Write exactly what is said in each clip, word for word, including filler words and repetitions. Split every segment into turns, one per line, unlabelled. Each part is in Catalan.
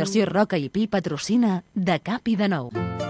Fundació Roca i Pi patrocina De Cap i de Nou.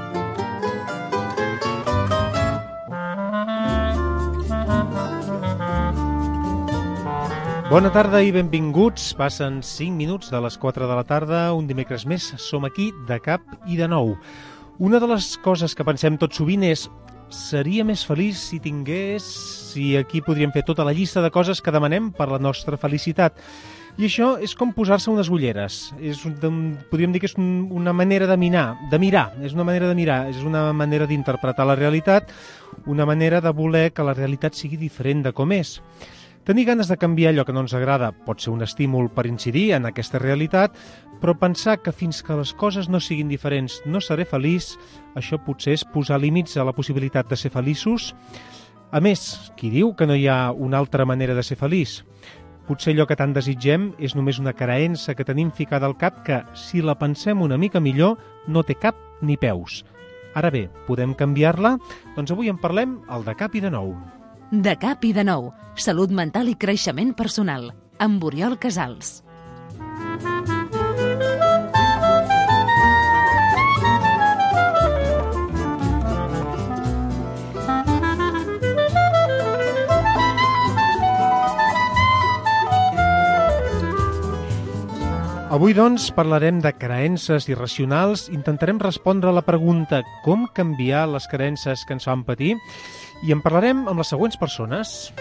Bona tarda i benvinguts. Passen cinc minuts de les quatre de la tarda. Un dimecres més som aquí de cap i de nou. Una de les coses que pensem tot sovint és seria més feliç si tingués... si aquí podríem fer tota la llista de coses que demanem per la nostra felicitat. I això és com posar-se unes ulleres. És un, podríem dir que és un, una manera de mirar, de mirar. És una manera de mirar, és una manera d'interpretar la realitat, una manera de voler que la realitat sigui diferent de com és. Tenir ganes de canviar allò que no ens agrada pot ser un estímul per incidir en aquesta realitat, però pensar que fins que les coses no siguin diferents no seré feliç, això potser és posar límits a la possibilitat de ser feliços. A més, qui diu que no hi ha una altra manera de ser feliç? Potser allò que tant desitgem és només una creença que tenim ficada al cap que, si la pensem una mica millor, no té cap ni peus. Ara bé, podem canviar-la? Doncs avui en parlem al De Cap i de Nou.
De Cap i de Nou, salut mental i creixement personal, amb Oriol Casals.
Avui, doncs, parlarem de creences irracionals. Intentarem respondre a la pregunta com canviar les creences que ens fan patir i en parlarem amb les següents persones.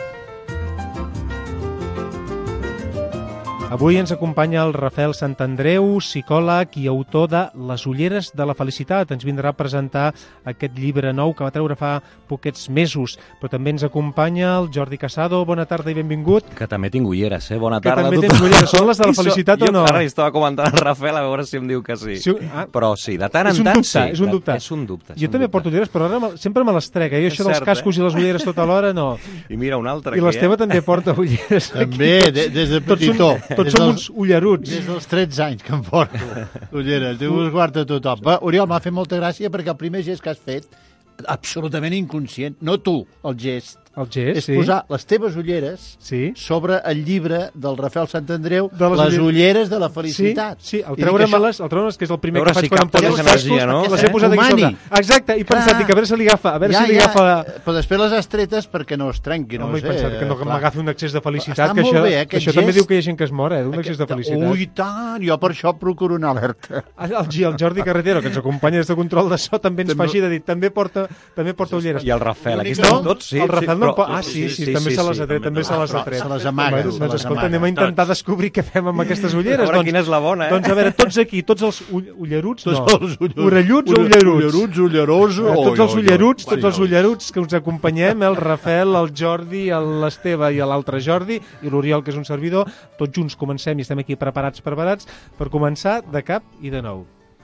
Avui ens acompanya el Rafael Santandreu, psicòleg i autor de Les ulleres de la felicitat. Ens vindrà a presentar aquest llibre nou que va treure fa poquets mesos. Però també ens acompanya el Jordi Casado. Bona tarda i benvingut.
Que també tinc ulleres, eh? Bona tarda.
Que també tens ulleres. Són les de la felicitat o no?
Jo ara estava comentant al Rafael a veure si em diu que sí. sí ah, però sí, de tant en tant sí.
És un dubte.
És un dubte.
Jo també porto ulleres, però ara me, sempre me les trec. Eh? Jo això dels cascos eh? i les ulleres tota l'hora, no.
I mira un altre.
I l'Esteve eh? també porta ulleres.
També, de, des de petitó.
Tots som uns ulleruts.
Des dels tretze anys que em porto ulleres. Déu us guarda tothom. Va, Oriol, m'ha fet molta gràcia perquè el primer gest que has fet, absolutament inconscient, no tu, el gest,
el gest
és
sí.
posar les teves ulleres
sí.
sobre el llibre del Rafael Santandreu,
de les,
les ulleres de la felicitat.
Sí, sí. el treure'm-les, el treure'm-les, que és el primer
veure
que faig
si
quan em poso els cascos,
no?
les he posat aquí sobre. Exacte, i pensat, que a veure si li agafa, a veure
ja,
si li agafa...
Ja, però després les has tretes perquè no es trenquin, no,
no
sé.
He pensat que no
clar.
m'agafi un excés de felicitat,
Està
que això,
bé,
que això
gest...
també diu que hi ha gent que es mor, eh, d'un excés de felicitat.
Ui, tant, jo per això procuro una alerta.
El, el Jordi Carretero, que ens acompanya des de control de so, també ens fa així de dir, també porta, també porta ulleres.
I el Rafael, aquí
estem
tots, sí.
El Rafael no... Ah, sí, sí, també se les ha tret. També se les ha tret.
Se les amaga.
Doncs, doncs escolta, anem a intentar descobrir què fem amb aquestes ulleres.
A veure quina és la bona, eh?
Doncs a veure, tots aquí, tots els ulleruts, no,
tots els
orelluts o ulleruts?
Ulleruts, ullerosos.
Tots els ulleruts, tots els ulleruts que us acompanyem, el Rafael, el Jordi, l'Esteve i l'altre Jordi, i l'Oriol, que és un servidor, tots junts comencem i estem aquí preparats, preparats, per començar de cap i de nou.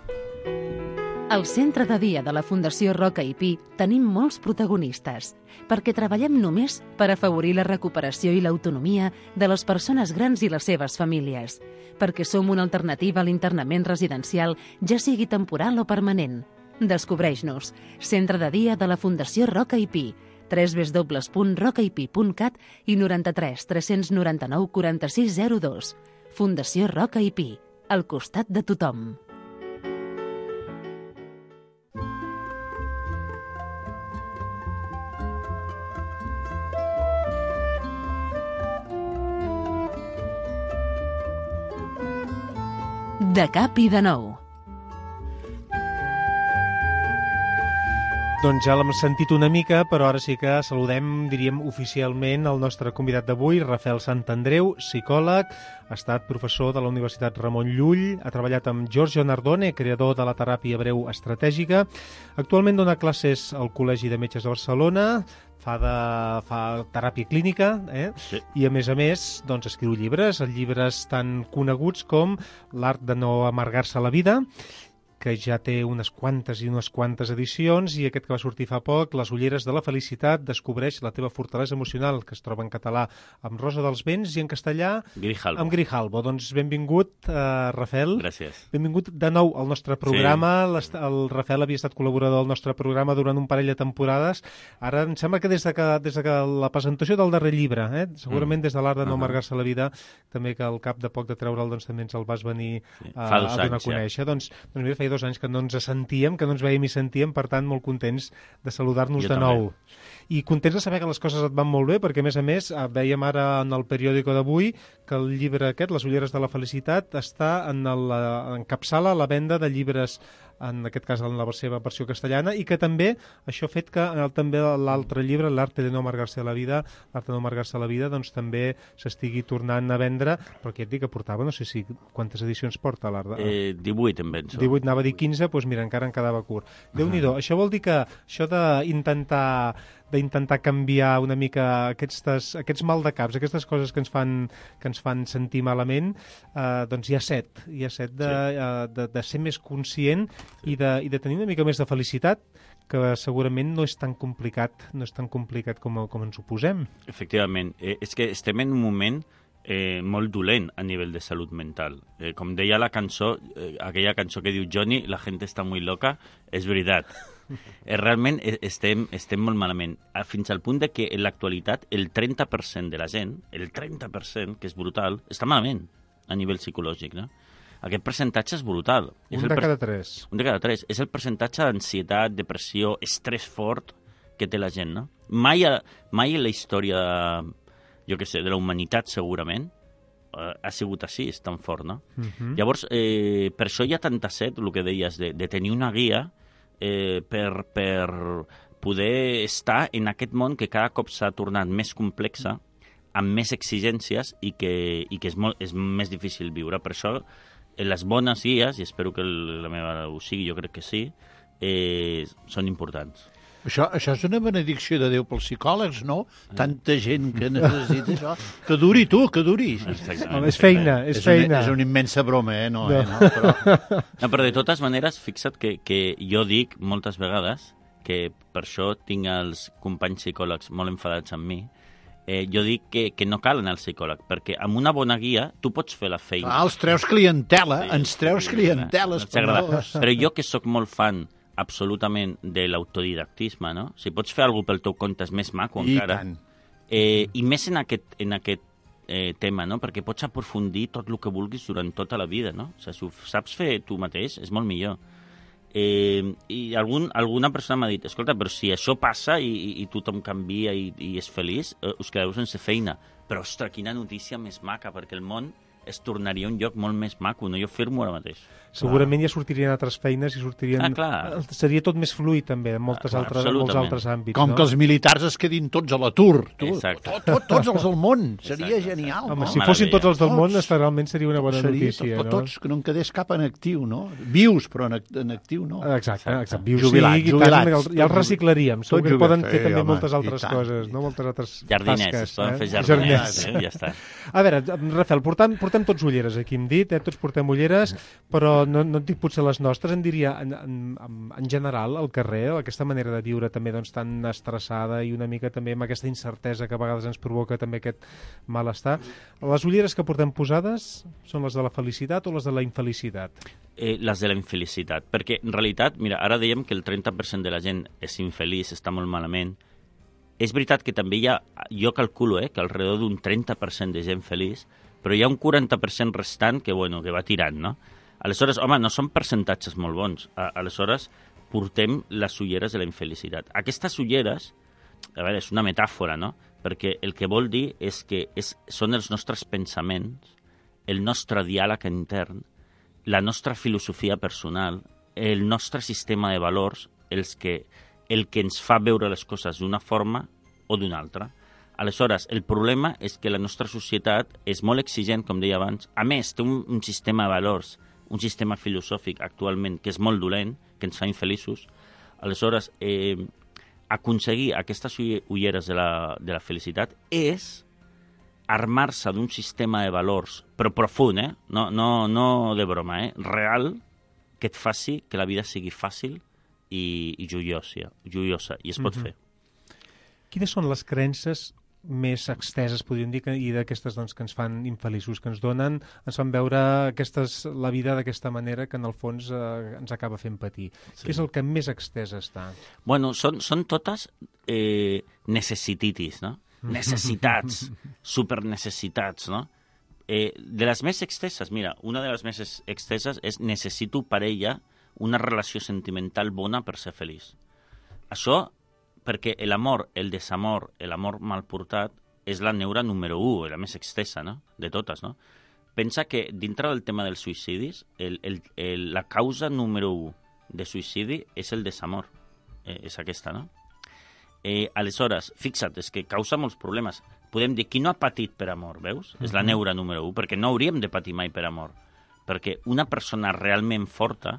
Al centre de dia de la Fundació Roca i Pi tenim molts protagonistes, perquè treballem només per afavorir la recuperació i l'autonomia de les persones grans i les seves famílies, perquè som una alternativa a l'internament residencial, ja sigui temporal o permanent. Descobreix-nos. Centre de dia de la Fundació Roca i Pi, w w w punt roca i pi punt cat i noranta-tres tres noranta-nou quaranta-sis zero dos. Fundació Roca i Pi, al costat de tothom. De cap i de nou.
Doncs ja l'hem sentit una mica, però ara sí que saludem, diríem, oficialment el nostre convidat d'avui, Rafael Santandreu, psicòleg, ha estat professor de la Universitat Ramon Llull, ha treballat amb Giorgio Nardone, creador de la teràpia breu estratègica, actualment dona classes al Col·legi de Metges de Barcelona, fa, de, fa teràpia clínica, eh? Sí. I a més a més doncs, escriu llibres, llibres tan coneguts com L'art de no amargar-se la vida, que ja té unes quantes i unes quantes edicions, i aquest que va sortir fa poc, Les ulleres de la felicitat, descobreix la teva fortalesa emocional, que es troba en català amb Rosa dels Vents i en castellà
Grijalbo.
amb Grijalbo. Doncs benvingut, uh, Rafael.
Gràcies.
Benvingut de nou al nostre programa. Sí. El Rafael havia estat col·laborador del nostre programa durant un parell de temporades. Ara em sembla que des de, que, des de que la presentació del darrer llibre, eh? segurament mm. des de l'art de no amargar-se uh -huh. la vida, també que al cap de poc de treure'l doncs, també ens el vas venir sí. a, a donar anys, a conèixer. Ja. Doncs, doncs mira, feia dos anys que no ens sentíem, que no ens veiem i sentíem, per tant, molt contents de saludar-nos jo de també. nou. I contents de saber que les coses et van molt bé, perquè, a més a més, veiem ara en el periòdico d'avui que el llibre aquest, Les ulleres de la felicitat, està en el, encapçala la venda de llibres, en aquest cas en la seva versió castellana, i que també això ha fet que el, també l'altre llibre, L'arte de no amargar-se la vida, l'art de no amargar-se la vida, doncs també s'estigui tornant a vendre, però que ja et dic que portava, no sé si quantes edicions porta l'art.
Eh, divuit, em penso.
divuit, anava a dir quinze, doncs mira, encara en quedava curt. Déu-n'hi-do, uh -huh. Això vol dir que això d'intentar d'intentar canviar una mica aquests, aquests mal de caps, aquestes coses que ens fan, que ens fan sentir malament, eh, doncs hi ha set, hi ha set de, sí. uh, de, de ser més conscient sí. i, de, i de tenir una mica més de felicitat, que segurament no és tan complicat, no és tan complicat com, com ens ho posem.
Efectivament, eh, és que estem en un moment eh, molt dolent a nivell de salut mental. Eh, com deia la cançó, eh, aquella cançó que diu Johnny, la gent està muy loca, és veritat. Eh, realment estem, estem molt malament, fins al punt de que en l'actualitat el trenta per cent de la gent, el trenta per cent, que és brutal, està malament a nivell psicològic, no? Aquest percentatge és brutal.
Un
és
de
per...
cada tres.
Un de cada tres. És el percentatge d'ansietat, depressió, estrès fort que té la gent, no? Mai, a, mai en la història, jo què sé, de la humanitat, segurament, eh, ha sigut així, és tan fort, no? Uh-huh. Llavors, eh, per això hi ha tanta set, el que deies, de, de tenir una guia eh, per, per poder estar en aquest món que cada cop s'ha tornat més complexa, amb més exigències i que, i que és, molt, és més difícil viure. Per això, les bones guies, i espero que la meva ho sigui, jo crec que sí, eh, són importants.
Això, això és una benedicció de Déu pels psicòlegs, no? Tanta gent que necessita això. Que duri, tu, que duri.
Home, és feina, és,
és
feina.
Una, és una immensa broma, eh? No, no. Eh? no, però...
no, però de totes maneres, fixa't que, que jo dic moltes vegades que per això tinc els companys psicòlegs molt enfadats amb mi. Eh, jo dic que, que no cal anar al psicòleg, perquè amb una bona guia tu pots fer la feina.
Ah, els treus clientela, sí, ens treus sí, clientela.
No però jo que sóc molt fan absolutament de l'autodidactisme, no? Si pots fer alguna pel teu compte és més maco
I
encara.
Tant.
Eh, I més en aquest, en aquest eh, tema, no? Perquè pots aprofundir tot el que vulguis durant tota la vida, no? O sigui, si ho saps fer tu mateix, és molt millor. Eh, I algun, alguna persona m'ha dit, escolta, però si això passa i, i, i tothom canvia i, i és feliç, eh, us quedeu sense feina. Però, ostres, quina notícia més maca, perquè el món es tornaria un lloc molt més maco, no? Jo firmo ara mateix.
Segurament ja sortirien altres feines i sortirien...
Ah, clar.
Seria tot més fluid, també, en moltes ah, altres, en molts altres àmbits.
Com
no?
que els militars es quedin tots a l'atur.
Exacte.
Tot, tot, tots els del món. Seria Exacte. genial,
Home,
no?
si fossin tots els del món, tots. realment seria una bona
seria,
notícia.
Tot,
no?
Tots, que no en quedés cap en actiu, no? Vius, però en, en actiu no.
Exacte, exacte. Vius
jubilats,
sí,
jubilats.
Tant, ja els reciclaríem. Segur que poden fer també
home,
moltes altres coses, no? Moltes altres
jardiners,
tasques.
es poden
eh?
fer jardiners, eh? Ja està.
A veure, Rafael, portem, portem tots ulleres, aquí hem dit, eh? Tots portem ulleres, però no, no et dic potser les nostres, en diria, en, en, en general, al carrer, aquesta manera de viure també doncs, tan estressada i una mica també amb aquesta incertesa que a vegades ens provoca també aquest malestar. Les ulleres que portem posades són les de la felicitat o les de la infelicitat?
Eh, les de la infelicitat, perquè en realitat, mira, ara dèiem que el trenta per cent de la gent és infeliç, està molt malament. És veritat que també hi ha, jo calculo, eh, que alrededor d'un trenta per cent de gent feliç, però hi ha un quaranta per cent restant que, bueno, que va tirant, no? Aleshores, home, no són percentatges molt bons. Aleshores, portem les ulleres de la infelicitat. Aquestes ulleres, a veure, és una metàfora, no? Perquè el que vol dir és que és, són els nostres pensaments, el nostre diàleg intern, la nostra filosofia personal, el nostre sistema de valors, els que, el que ens fa veure les coses d'una forma o d'una altra. Aleshores, el problema és que la nostra societat és molt exigent, com deia abans. A més, té un, un sistema de valors, un sistema filosòfic actualment que és molt dolent, que ens fa infeliços. Aleshores, eh, aconseguir aquestes ulleres de la, de la felicitat és armar-se d'un sistema de valors, però profund, eh? no, no, no de broma, eh? real, que et faci que la vida sigui fàcil i, i joiosa, joiosa, i es pot
Mhm.
fer.
Quines són les creences més exteses, podríem dir, que- i d'aquestes doncs, que ens fan infeliços, que ens donen, ens fan veure aquestes, la vida d'aquesta manera que en el fons eh, ens acaba fent patir?
Sí.
Què és el que més extès està?
Bueno, són, són totes eh, necessititis, no? Necessitats, supernecessitats, no? Eh, de les més exteses, mira, una de les més ex- exteses és necessito parella, una relació sentimental bona per ser feliç. Això, perquè l'amor, el desamor, l'amor mal portat, és la neura número u, la més extesa, no? De totes, no? Pensa que dintre del tema dels suïcidis, el, el, el, la causa número u de suïcidi és el desamor. Eh, és aquesta, no? Eh, aleshores, fixa't, és que causa molts problemes. Podem dir, qui no ha patit per amor, veus? Uh -huh. És la neura número u, perquè no hauríem de patir mai per amor. Perquè una persona realment forta,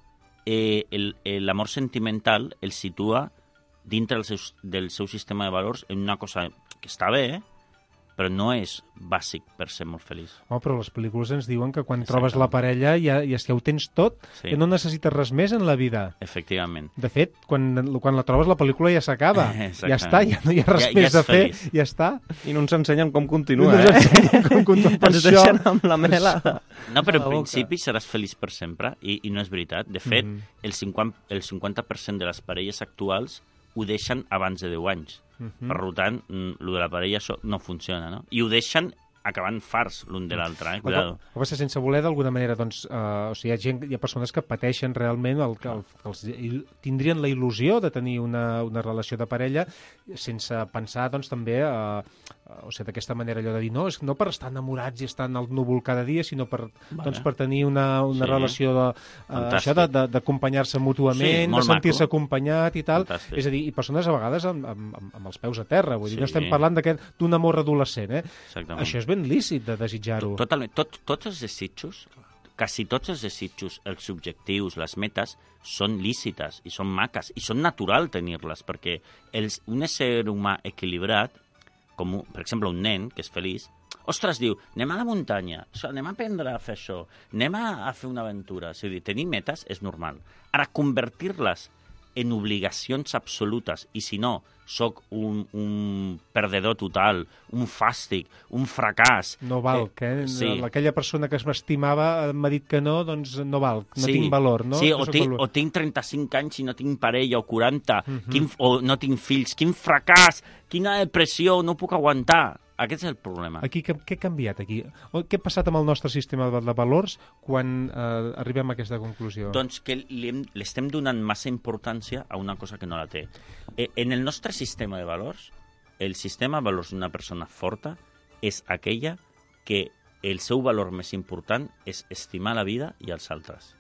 eh, el- el- l'amor sentimental el situa dintre del seu, del seu sistema de valors en una cosa que està bé, eh? Però no és bàsic per ser molt feliç.
Oh, però les pel·lícules ens diuen que quan
Exacte.
trobes la parella ja, ja, ja ho tens tot,
Sí.
que no necessites res més en la vida.
Efectivament.
De fet, quan, quan la trobes la pel·lícula ja s'acaba.
Exactament.
Ja està, ja no hi ha res
Ja- ja
més
és
de fer,
feliç.
ja està.
I no ens ensenyen com continua,
No ens
eh?
ensenyen com continua. Per
Ens
això-
deixen amb la mela.
No, però
a la
en
boca.
principi seràs feliç per sempre, i, i no és veritat. De fet,
Mhm.
el cinquanta, el cinquanta per cent de les parelles actuals ho deixen abans de deu anys.
Mhm.
Per tant, mm, lo de la parella això no funciona, no? I ho deixen acabant farts l'un de l'altre, eh? Cuidado.
El que passa, sense voler, d'alguna manera, doncs, eh, o sigui, hi ha, gent, hi ha persones que pateixen realment, el, que el, que els, il- tindrien la il·lusió de tenir una, una relació de parella sense pensar, doncs, també, eh, o sigui, d'aquesta manera, allò de dir, no, és no per estar enamorats i estar en el núvol cada dia, sinó per,
Vale.
doncs, per tenir una, una
Sí.
relació de, eh,
Fantàstic.
això de- de- d'acompanyar-se mútuament,
Sí,
de
molt
sentir-se
maco.
acompanyat i tal.
Fantàstic.
És a dir, i persones a vegades amb, amb, amb, amb els peus a terra, vull dir, no
Sí.
estem parlant d'aquest- d'un amor adolescent, eh?
Exactament.
Això és ben lícit de desitjar-ho.
Totalment. Tot, tots els desitjos, quasi tots els desitjos, els objectius, les metes, són lícites i són maques i són natural tenir-les, perquè els, un ésser humà equilibrat, com, un- per exemple, un nen que és feliç, ostres, diu, anem a la muntanya, això, anem a aprendre a fer això, anem a, a fer una aventura. És a dir, tenir metes és normal. Ara, convertir-les en obligacions absolutes, i si no, sóc un, un perdedor total, un fàstic, un fracàs.
No valc, eh?
sí.
Aquella persona que m'estimava m'ha dit que no, doncs no valc, no tinc valor, no?
Sí,
No
o,
soc
tinc,
valor.
o tinc trenta-cinc anys i no tinc parella, o quaranta,
Mhm.
quin, o no tinc fills, quin fracàs, quina depressió, no puc aguantar. Aquest és el problema.
Aquí, què, què ha canviat aquí? O què ha passat amb el nostre sistema de, de valors quan eh, arribem a aquesta conclusió?
Doncs que li hem- li estem donant massa importància a una cosa que no la té. Eh, en el nostre sistema de valors, el sistema de valors d'una persona forta és aquella que el seu valor més important és estimar la vida i els altres.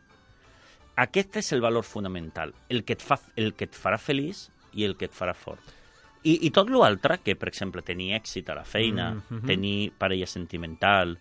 Aquest és el valor fonamental, el que et, fa, el que et farà feliç i el que et farà fort. I, i tot l'altre, que per exemple tenir èxit a la feina,
Mm, mhm.
tenir parella sentimental,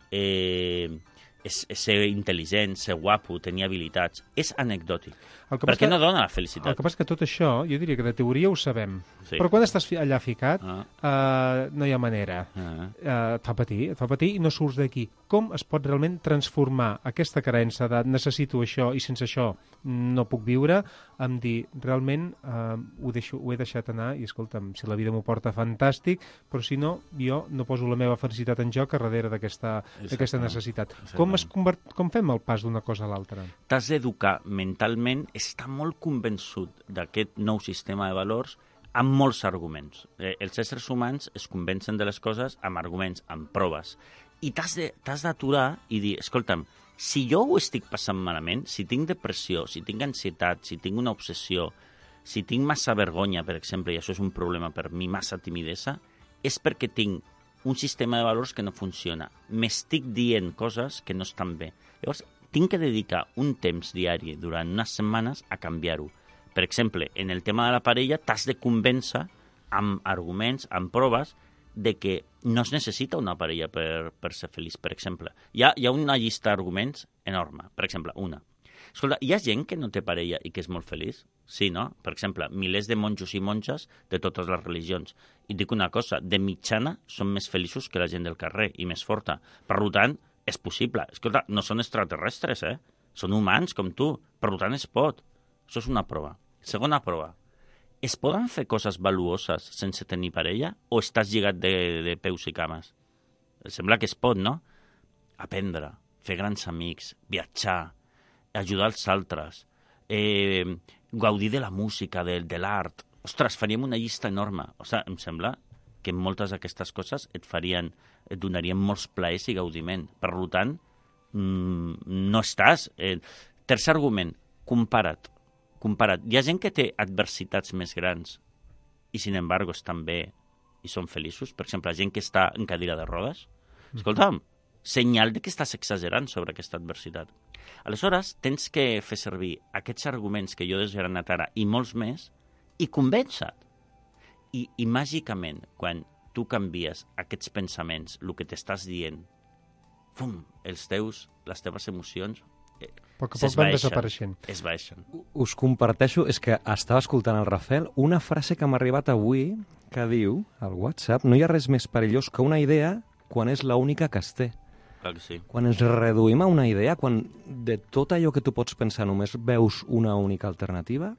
eh, és, és ser intel·ligent, ser guapo, tenir habilitats, és anecdòtic.
El que passa
Perquè
que-
no dona la
El
felicitat.
que passa que tot això, jo diria que de teoria ho sabem,
Sí.
però quan estàs fi- allà ficat,
Ah.
eh, no hi ha manera.
Ah.
Eh, et fa patir, et fa patir i no surts d'aquí. Com es pot realment transformar aquesta creença de necessito això i sense això no puc viure, amb dir realment eh, ho, deixo, ho he deixat anar i escolta'm, si la vida m'ho porta fantàstic, però si no, jo no poso la meva felicitat en joc a darrere d'aquesta d'aquesta
Exactament.
necessitat.
Exactament.
Com, es convert, com fem el pas d'una cosa a l'altra?
T'has d'educar mentalment, està molt convençut d'aquest nou sistema de valors amb molts arguments. Eh, els éssers humans es convencen de les coses amb arguments, amb proves. I t'has de- t'has d'aturar i dir, escolta'm, si jo ho estic passant malament, si tinc depressió, si tinc ansietat, si tinc una obsessió, si tinc massa vergonya, per exemple, i això és un problema per mi, massa timidesa, és perquè tinc un sistema de valors que no funciona. M'estic dient coses que no estan bé. Llavors, tinc que dedicar un temps diari durant unes setmanes a canviar-ho. Per exemple, en el tema de la parella t'has de convèncer amb arguments, amb proves, de que no es necessita una parella per, per ser feliç. Per exemple, hi ha, hi ha una llista d'arguments enorme. Per exemple, una. Escolta, hi ha gent que no té parella i que és molt feliç? Sí, no? Per exemple, milers de monjos i monges de totes les religions. I dic una cosa, de mitjana són més feliços que la gent del carrer i més forta. Per tant, és possible. Escolta, no són extraterrestres, eh? són humans com tu, per tant es pot. Això és una prova. Segona prova. Es poden fer coses valuoses sense tenir parella o estàs lligat de, de peus i cames? Sembla que es pot, no? Aprendre, fer grans amics, viatjar, ajudar els altres, eh, gaudir de la música, de, de l'art. Ostres, faríem una llista enorme. O sigui, em sembla que moltes d'aquestes coses et farien, et donarien molts plaers i gaudiment. Per tant, mmm, no estàs... Eh, tercer argument, compara't. Compara't. Hi ha gent que té adversitats més grans i, sin embargo, estan bé i són feliços. Per exemple, gent que està en cadira de rodes. Escolta'm, senyal de que estàs exagerant sobre aquesta adversitat. Aleshores, tens que fer servir aquests arguments que jo he desgranat ara i molts més i convèncer-te. I, I màgicament, quan tu canvies aquests pensaments, el que t'estàs dient, fum, els teus, les teves emocions eh,
a poc a poc van desapareixent.
Es baixen.
Us comparteixo, és que estava escoltant el Rafael, una frase que m'ha arribat avui que diu, al WhatsApp, no hi ha res més perillós que una idea quan és l'única que es té.
Clar que sí.
Quan ens reduïm a una idea, quan de tot allò que tu pots pensar només veus una única alternativa...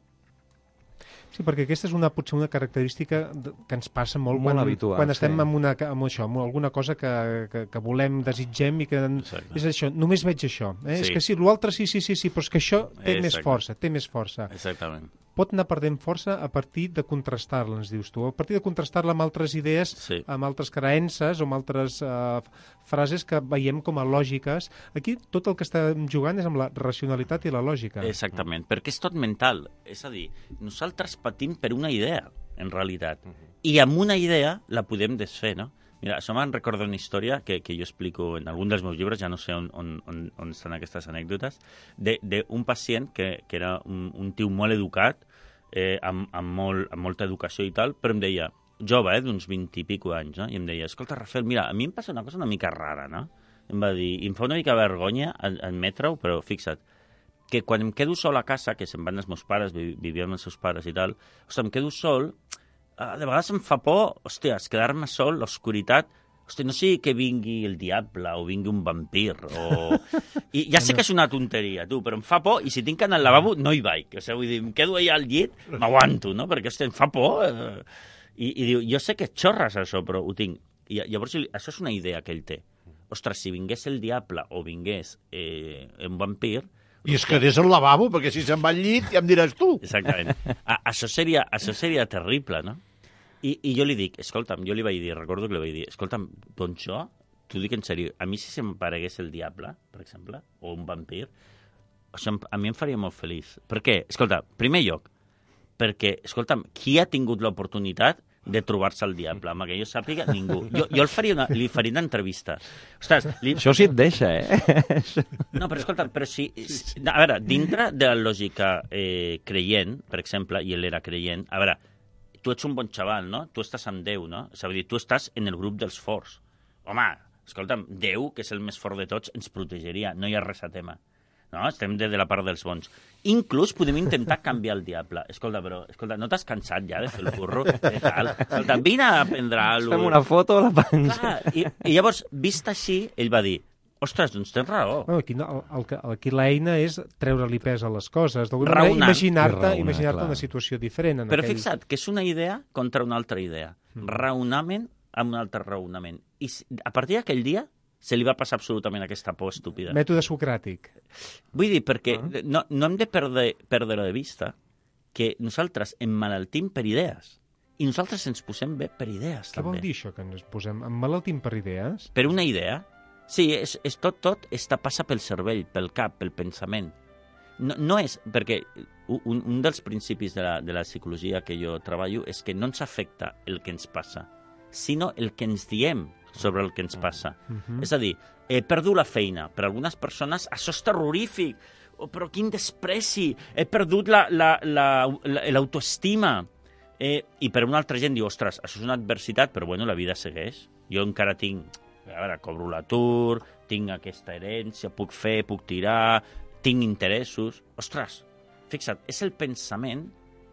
Sí, perquè aquesta és una, potser una característica que ens passa molt,
molt
quan,
habitual,
quan estem
sí.
amb, una, amb això, amb alguna cosa que, que, que volem, desitgem i que...
Exacte.
És això, només veig això. Eh?
Sí.
És que sí, l'altre sí, sí, sí, sí, però és que això té
Exacte.
més força, té més força.
Exactament.
Pot anar perdent força a partir de contrastar-la, ens dius tu, a partir de contrastar-la amb altres idees,
Sí.
amb altres creences o amb altres uh, frases que veiem com a lògiques. Aquí tot el que estem jugant és amb la racionalitat i la lògica.
Exactament, perquè és tot mental. És a dir, nosaltres patim per una idea, en realitat. I amb una idea la podem desfer, no? Mira, això me'n recorda una història que, que jo explico en algun dels meus llibres, ja no sé on, on, on, on estan aquestes anècdotes, d'un pacient que, que era un, un tio molt educat, eh, amb, amb, molt, amb molta educació i tal, però em deia, jove, eh, d'uns vint i pico anys, no? I em deia, escolta, Rafael, mira, a mi em passa una cosa una mica rara, no? Em va dir, i em fa una mica vergonya admetre-ho, però fixa't, que quan em quedo sol a casa, que se'n van els meus pares, vivia amb els seus pares i tal, ostres, em quedo sol, de vegades em fa por, hòstia, quedar-me sol, l'oscuritat, hòstia, no sé que vingui el diable o vingui un vampir, o... I ja sé que és una tonteria, tu, però em fa por, i si tinc que anar al lavabo, no hi vaig. O sigui, vull dir, em quedo allà al llit, m'aguanto, no? Perquè, hòstia, em fa por. Eh? I, I diu, jo sé que xorres això, però ho tinc. I llavors, això és una idea que ell té. Ostres, si vingués el diable o vingués eh, un vampir...
I es quedés al lavabo, perquè si se'n va al llit ja em diràs tu.
Exactament. A, això, seria, això seria terrible, no? I, I jo li dic, escolta'm, jo li vaig dir, recordo que li vaig dir, escolta'm, doncs jo, t'ho dic en sèrio, a mi si se'm paregués el diable, per exemple, o un vampir, això a mi em faria molt feliç. Per què? Escolta, primer lloc, perquè, escolta'm, qui ha tingut l'oportunitat de trobar-se el diable? Amb que jo sàpiga, ningú. Jo, jo el faria una, li faria una entrevista. Ostres, li...
Això sí et deixa, eh?
No, però escolta, però si, si... A veure, dintre de la lògica eh, creient, per exemple, i ell era creient, a veure, tu ets un bon xaval, no? Tu estàs amb Déu, no? És a dir, tu estàs en el grup dels forts. Home, escolta'm, Déu, que és el més fort de tots, ens protegeria. No hi ha res a tema. No? Estem de, de la part dels bons. Inclús podem intentar canviar el diable. Escolta, però, escolta, no t'has cansat ja de fer el burro? Tal? Escolta, vine a aprendre alguna cosa.
Fem una foto a la panxa.
I, I llavors, vist així, ell va dir, ostres, doncs tens raó.
No, aquí, no, el, el, aquí l'eina és treure-li pes a les coses, d'alguna
Raonant.
manera imaginar-te
Raonar,
imaginar
clar.
una situació diferent. En
Però
aquell...
fixa't que és una idea contra una altra idea. Raonament amb un altre raonament. I a partir d'aquell dia se li va passar absolutament aquesta por estúpida.
Mètode socràtic.
Vull dir, perquè
Ah.
no, no hem de perdre, perdre de vista que nosaltres emmalaltim per idees. I nosaltres ens posem bé per idees,
Què
també.
vol dir això, que ens posem emmalaltim per idees?
Per una idea. Sí, és, és tot, tot està, passa pel cervell, pel cap, pel pensament. No, no és, perquè un, un dels principis de la, de la psicologia que jo treballo és que no ens afecta el que ens passa, sinó el que ens diem sobre el que ens passa.
Uh-huh.
És a dir, he perdut la feina. Per algunes persones això és terrorífic. Oh, però quin despreci. He perdut la, la, la, la, l'autoestima. Eh, I per una altra gent diu, ostres, això és una adversitat, però bueno, la vida segueix. Jo encara tinc, a veure, cobro l'atur, tinc aquesta herència, puc fer, puc tirar, tinc interessos. Ostres, fixa't, és el pensament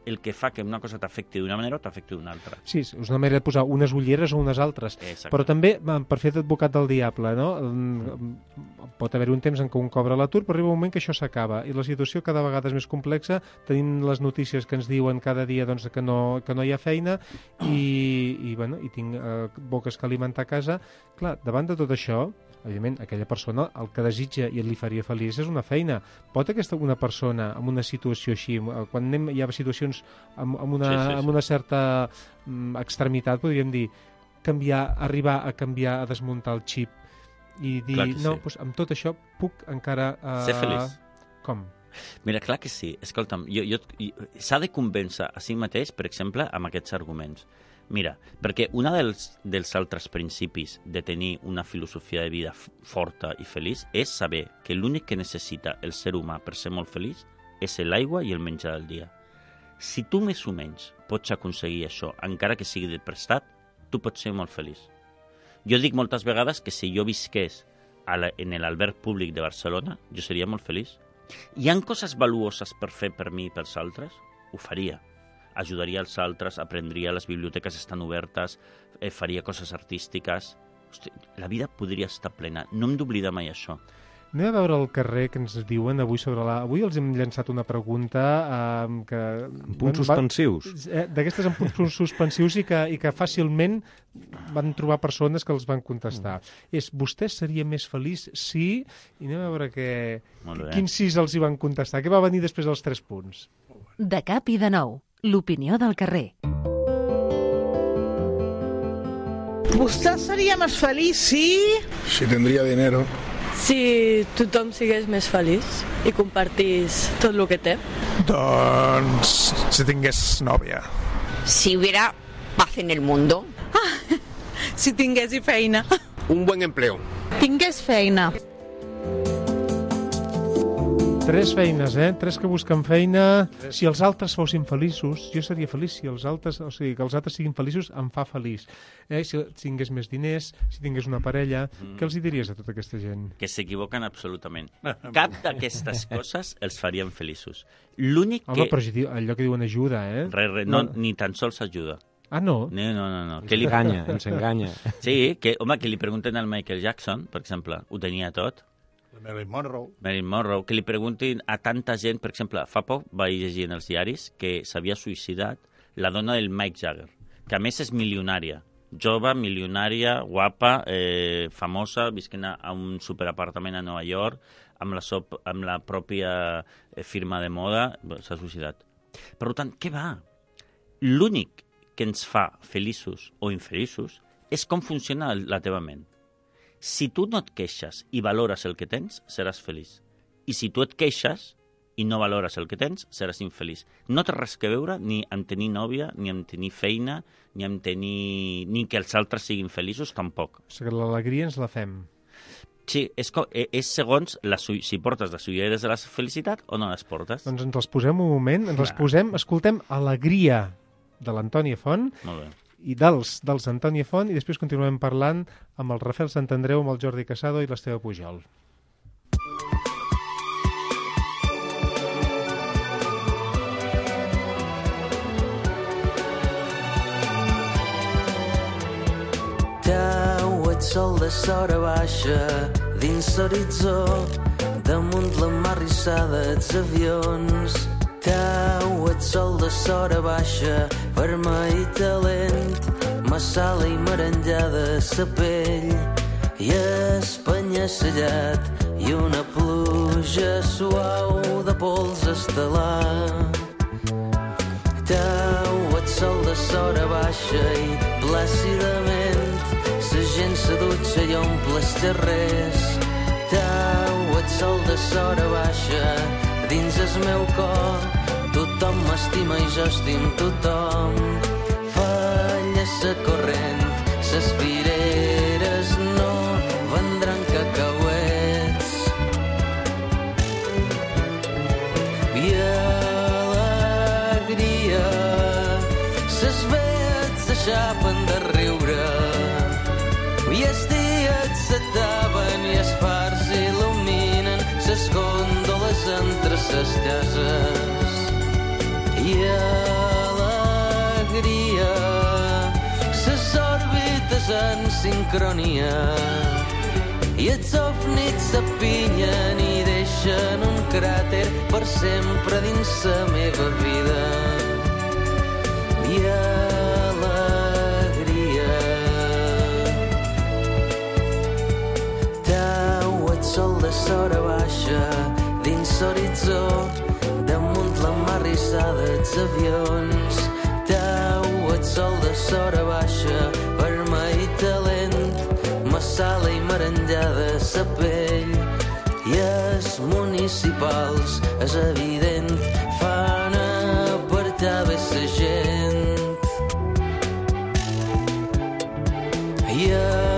el que fa que una cosa t'afecti d'una manera o t'afecti d'una altra.
Sí, és una manera de posar unes ulleres o unes altres.
Exacte.
Però també, per fer d'advocat del diable, no? Pot haver un temps en què un cobra l'atur, però arriba un moment que això s'acaba i la situació cada vegada és més complexa. Tenim les notícies que ens diuen cada dia doncs, que, no, que no hi ha feina i, i, bueno, i tinc eh, boques que alimentar a casa. Clar, davant de tot això, evidentment, aquella persona el que desitja i li faria feliç és una feina. Pot aquesta una persona en una situació així, quan anem, hi ha situacions amb, amb, una,
sí, sí, sí.
amb una certa mm, extremitat, podríem dir, canviar, arribar a canviar, a desmuntar el xip i dir, no, sí. doncs, amb tot això puc encara... Uh,
ser feliç.
Com?
Mira, clar que sí. Escolta'm, jo, jo, jo, s'ha de convèncer a si mateix, per exemple, amb aquests arguments. Mira, perquè un dels, dels altres principis de tenir una filosofia de vida forta i feliç és saber que l'únic que necessita el ser humà per ser molt feliç és l'aigua i el menjar del dia. Si tu més o menys pots aconseguir això, encara que sigui de prestat, tu pots ser molt feliç. Jo dic moltes vegades que si jo visqués a la, en l'alberg públic de Barcelona, jo seria molt feliç. Hi ha coses valuoses per fer per mi i pels altres? Ho faria. Ajudaria els altres, aprendria, les biblioteques estan obertes, eh, faria coses artístiques. Hosti, la vida podria estar plena. No hem d'oblidar mai això.
Anem a veure al carrer que ens diuen avui sobre la... Avui els hem llançat una pregunta eh, que...
Punts suspensius.
Eh, D'aquestes amb punts suspensius i que, i que fàcilment van trobar persones que els van contestar. Mm. És, vostè seria més feliç si... I anem a veure que... quins sis els hi van contestar. Què va venir després dels tres punts?
De cap i de nou. L'opinió del carrer.
Vostè seria més feliç si...
Si tendría dinero.
Si tothom sigués més feliç i compartís tot el que té.
Doncs si tingués nòvia.
Si hubiera paz en el mundo.
Ah, si tingués feina.
Un buen empleo.
Tingués feina.
Tres feines, eh? Tres que busquen feina. Si els altres fossin feliços, jo seria feliç. Si els altres, o sigui, que els altres siguin feliços, em fa feliç. Eh? Si tingués més diners, si tingués una parella, mm. què els hi diries a tota aquesta gent?
Que s'equivoquen absolutament. Cap d'aquestes coses els farien feliços. L'únic que...
Home, però allò que diuen ajuda, eh?
Re, re, no, no, ni tan sols ajuda.
Ah, no?
No, no, no. no.
Ens li... enganya, ens enganya.
Sí, que, home, que li pregunten al Michael Jackson, per exemple, ho tenia tot.
Marilyn Monroe.
Marilyn Monroe, que li preguntin a tanta gent, per exemple, fa poc vaig llegir en els diaris que s'havia suïcidat la dona del Mike Jagger, que a més és milionària, jove, milionària, guapa, eh, famosa, visquent a un superapartament a Nova York, amb la, sop, amb la pròpia firma de moda, s'ha suïcidat. Per tant, què va? L'únic que ens fa feliços o infeliços és com funciona la teva ment. Si tu no et queixes i valores el que tens, seràs feliç. I si tu et queixes i no valores el que tens, seràs infeliç. No té res que veure ni amb tenir nòvia, ni amb tenir feina, ni amb tenir... ni que els altres siguin feliços, tampoc.
O sigui, l'alegria ens la fem.
Sí, és, és segons la, si portes les ulleres de la felicitat o no les portes.
Doncs ens les posem un moment, ens les posem, escoltem Alegria, de l'Antònia Font.
Molt bé.
I dels, dels Antònia Font, i després continuem parlant amb el Rafael Santandreu, amb el Jordi Casado i l'Esteve Pujol.
Teu, ets sol de sora baixa dins l'horitzó, damunt la mar rissada els avions. Teu, ets sol de sora baixa, vermell i talent, massala i merenllada sa pell, i espanya-sellat i una pluja suau de pols estel·lar. Teu, ets sol de sora baixa i plàcidament sa gent se dutxa i omple els carrers. Teu, ets sol de sora baixa dins el meu cor, tothom m'estima i jo estim tothom. Falla sa corrent, ses fireres no vendran cacauets. I alegria, ses vets s'aixapen de riure, i els dies s'ataven i els fars il·luminen ses góndoles entre ses cases. I sorbits en sincronia i els ovnis s'apinyen i deixen un cràter per sempre dins la meva vida. I alegria. Tau, el sol de sora baixa dins l'horitzó, damunt la mar rissada els avions. Tau, el sol de sora baixa, vermell i talent, massala i merenjada sa pell. I els municipals, és evident, fan apartar bé sa gent. I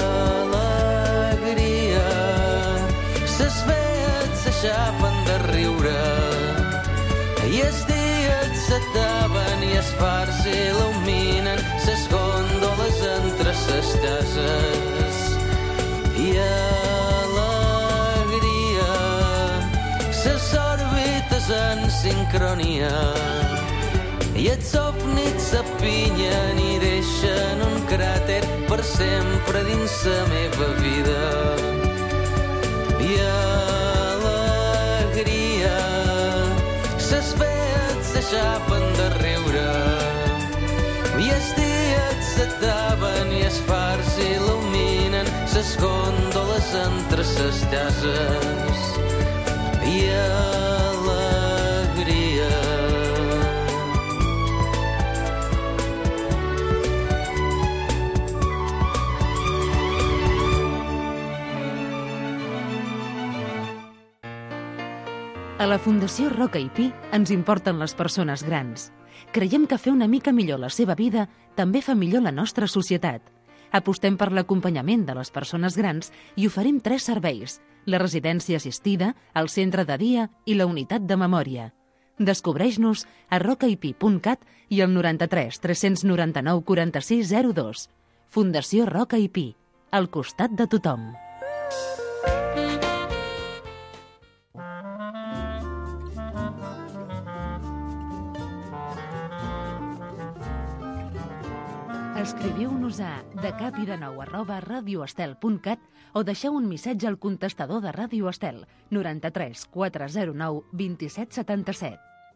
alegria, ses vees s'aixapen de riure, i els dies s'ataven i els fars il·luminen ses gòndoles entre ses cases. I alegria, ses òrbites en sincronia, i els ovnis s'apinyen i deixen un cràter per sempre dins la meva vida. I alegria, ses vees s'aixapen de riure, i els dies s'ataven i els fars il·luminen ses gòndoles entre ses cases. I alegria.
A la Fundació Roca i Pi ens importen les persones grans. Creiem que fer una mica millor la seva vida també fa millor la nostra societat. Apostem per l'acompanyament de les persones grans i oferim tres serveis: la residència assistida, el centre de dia i la unitat de memòria. Descobreix-nos a rocaipi punt cat i al noranta-tres tres noranta-nou quaranta-sis zero dos. Fundació Roca i Pi, al costat de tothom. Escriviu-nos a decapidenou arroba radioestel punt cat o deixeu un missatge al contestador de Ràdio Estel noranta-tres quatre zero nou vint-i-set setanta-set.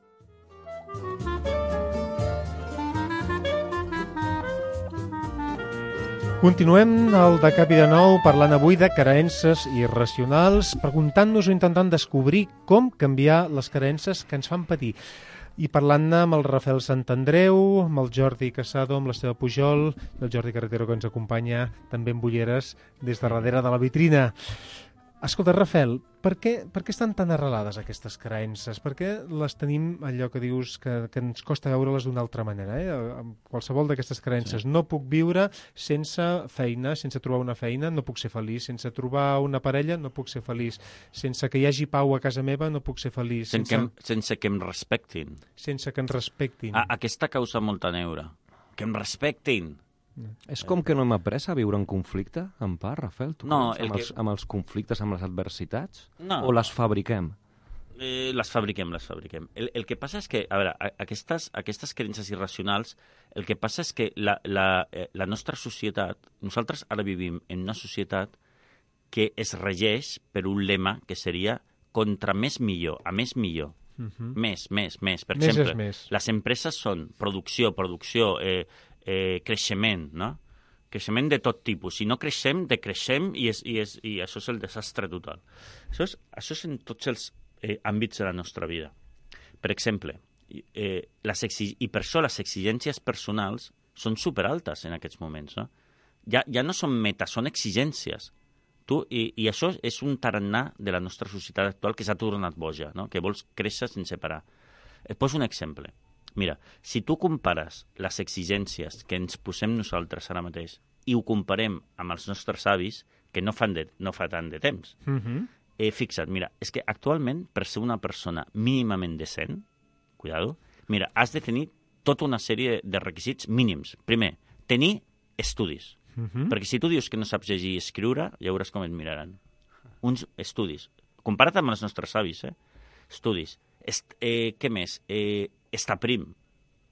Continuem al De Cap i de Nou parlant avui de creences irracionals, preguntant-nos o intentant descobrir com canviar les creences que ens fan patir. I parlant-ne amb el Rafael Santandreu, amb el Jordi Casado, amb l'Esteve Pujol, i el Jordi Carretero, que ens acompanya també amb ulleres des de darrere de la vitrina. Escolta, Rafael, per què, per què estan tan arrelades aquestes creences? Per què les tenim, allò que dius, que, que ens costa veure-les d'una altra manera? Eh? Amb qualsevol d'aquestes creences. Sí. No puc viure sense feina, sense trobar una feina, no puc ser feliç. Sense trobar una parella, no puc ser feliç. Sense que hi hagi pau a casa meva, no puc ser feliç.
Sense, sense... Que, sense que em respectin.
Sense que ens respectin.
A, aquesta causa molta neura. Que em respectin.
Mm. És com que no hem après a viure en conflicte, en part, Rafael? Tu
no,
amb,
que...
els, amb els conflictes, amb les adversitats?
No.
O les fabriquem?
Eh, les fabriquem, les fabriquem. El, el que passa és que, a veure, aquestes, aquestes creences irracionals, el que passa és que la, la, la nostra societat, nosaltres ara vivim en una societat que es regeix per un lema que seria contra més millor, a més millor. Uh-huh. Més, més, més. Per
més
exemple,
més.
Les empreses són producció, producció, eh, Eh, creixement, no? Creixement de tot tipus. Si no creixem, decreixem i, és, i, és, i això és el desastre total. Això és, això és en tots els eh, àmbits de la nostra vida. Per exemple, eh, les exig... i per això les exigències personals són superaltes en aquests moments, no? Ja, ja no són metes, són exigències. Tu, i, I això és un tarannà de la nostra societat actual que s'ha tornat boja, no? Que vols créixer sense parar. Et poso un exemple. Mira, si tu compares les exigències que ens posem nosaltres ara mateix i ho comparem amb els nostres avis, que no, fan de, no fa tant de temps, uh-huh. eh, fixa't, mira, és que actualment, per ser una persona mínimament decent, cuidado, mira, has de tenir tota una sèrie de requisits mínims. Primer, tenir estudis. Uh-huh. Perquè si tu dius que no saps llegir i escriure, ja veuràs com et miraran. Uns estudis. Compara't amb els nostres avis, eh? Estudis. Est, eh, què més? Eh, estar prim.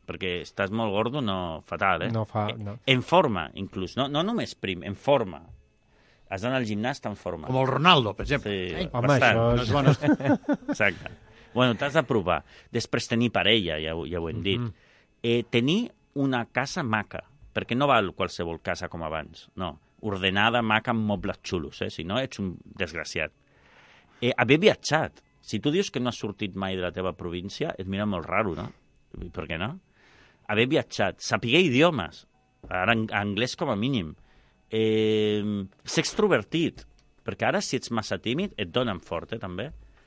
perquè estàs molt gordo, no, fatal, eh?
No fa... No.
En forma, inclús, no, no només prim, en forma. Has d'anar al gimnàs, està en forma.
Com el Ronaldo, per exemple.
Sí,
Ai, home, això és...
Bones...
Exacte. Bueno, t'has de provar. Després tenir parella, ja, ho- ja ho hem dit. Mm-hmm. eh, tenir una casa maca, perquè no val qualsevol casa com abans, no. Ordenada, maca, amb mobles xulos, eh? Si no, ets un desgraciat. Eh, haver viatjat. Si tu dius que no has sortit mai de la teva província, et mira molt raro, no? Per què no? Haver viatjat, saber idiomes, ara en anglès com a mínim, eh, ser extrovertit, perquè ara si ets massa tímid et donen fort, eh, també.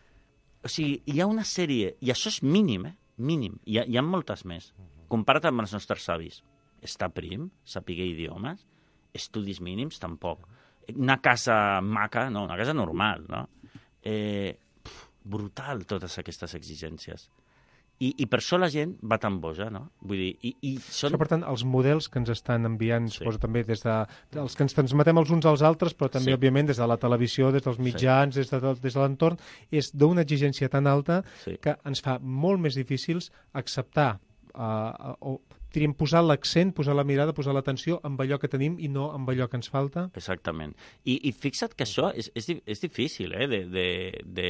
O sigui, hi ha una sèrie, i això és mínim, eh? Mínim. Hi ha, hi ha moltes més. Comparat amb els nostres avis. Està prim, saber idiomes, estudis mínims, tampoc. Una casa maca, no, una casa normal, no? Eh, pf, brutal, totes aquestes exigències. I, I per això la gent va tan boja, no? Vull dir, i, i són...
Això, per tant, els models que ens estan enviant,
Sí.
suposo també des de... els que ens transmetem els uns als altres, però també,
Sí.
òbviament, des de la televisió, des dels mitjans, des de, tot- des de l'entorn, és d'una exigència tan alta
Sí.
que ens fa molt més difícils acceptar uh, o diríem, posar l'accent, posar la mirada, posar l'atenció amb allò que tenim i no amb allò que ens falta.
Exactament. I, i fixa't que això és, és, di- és difícil, eh, de, de, de,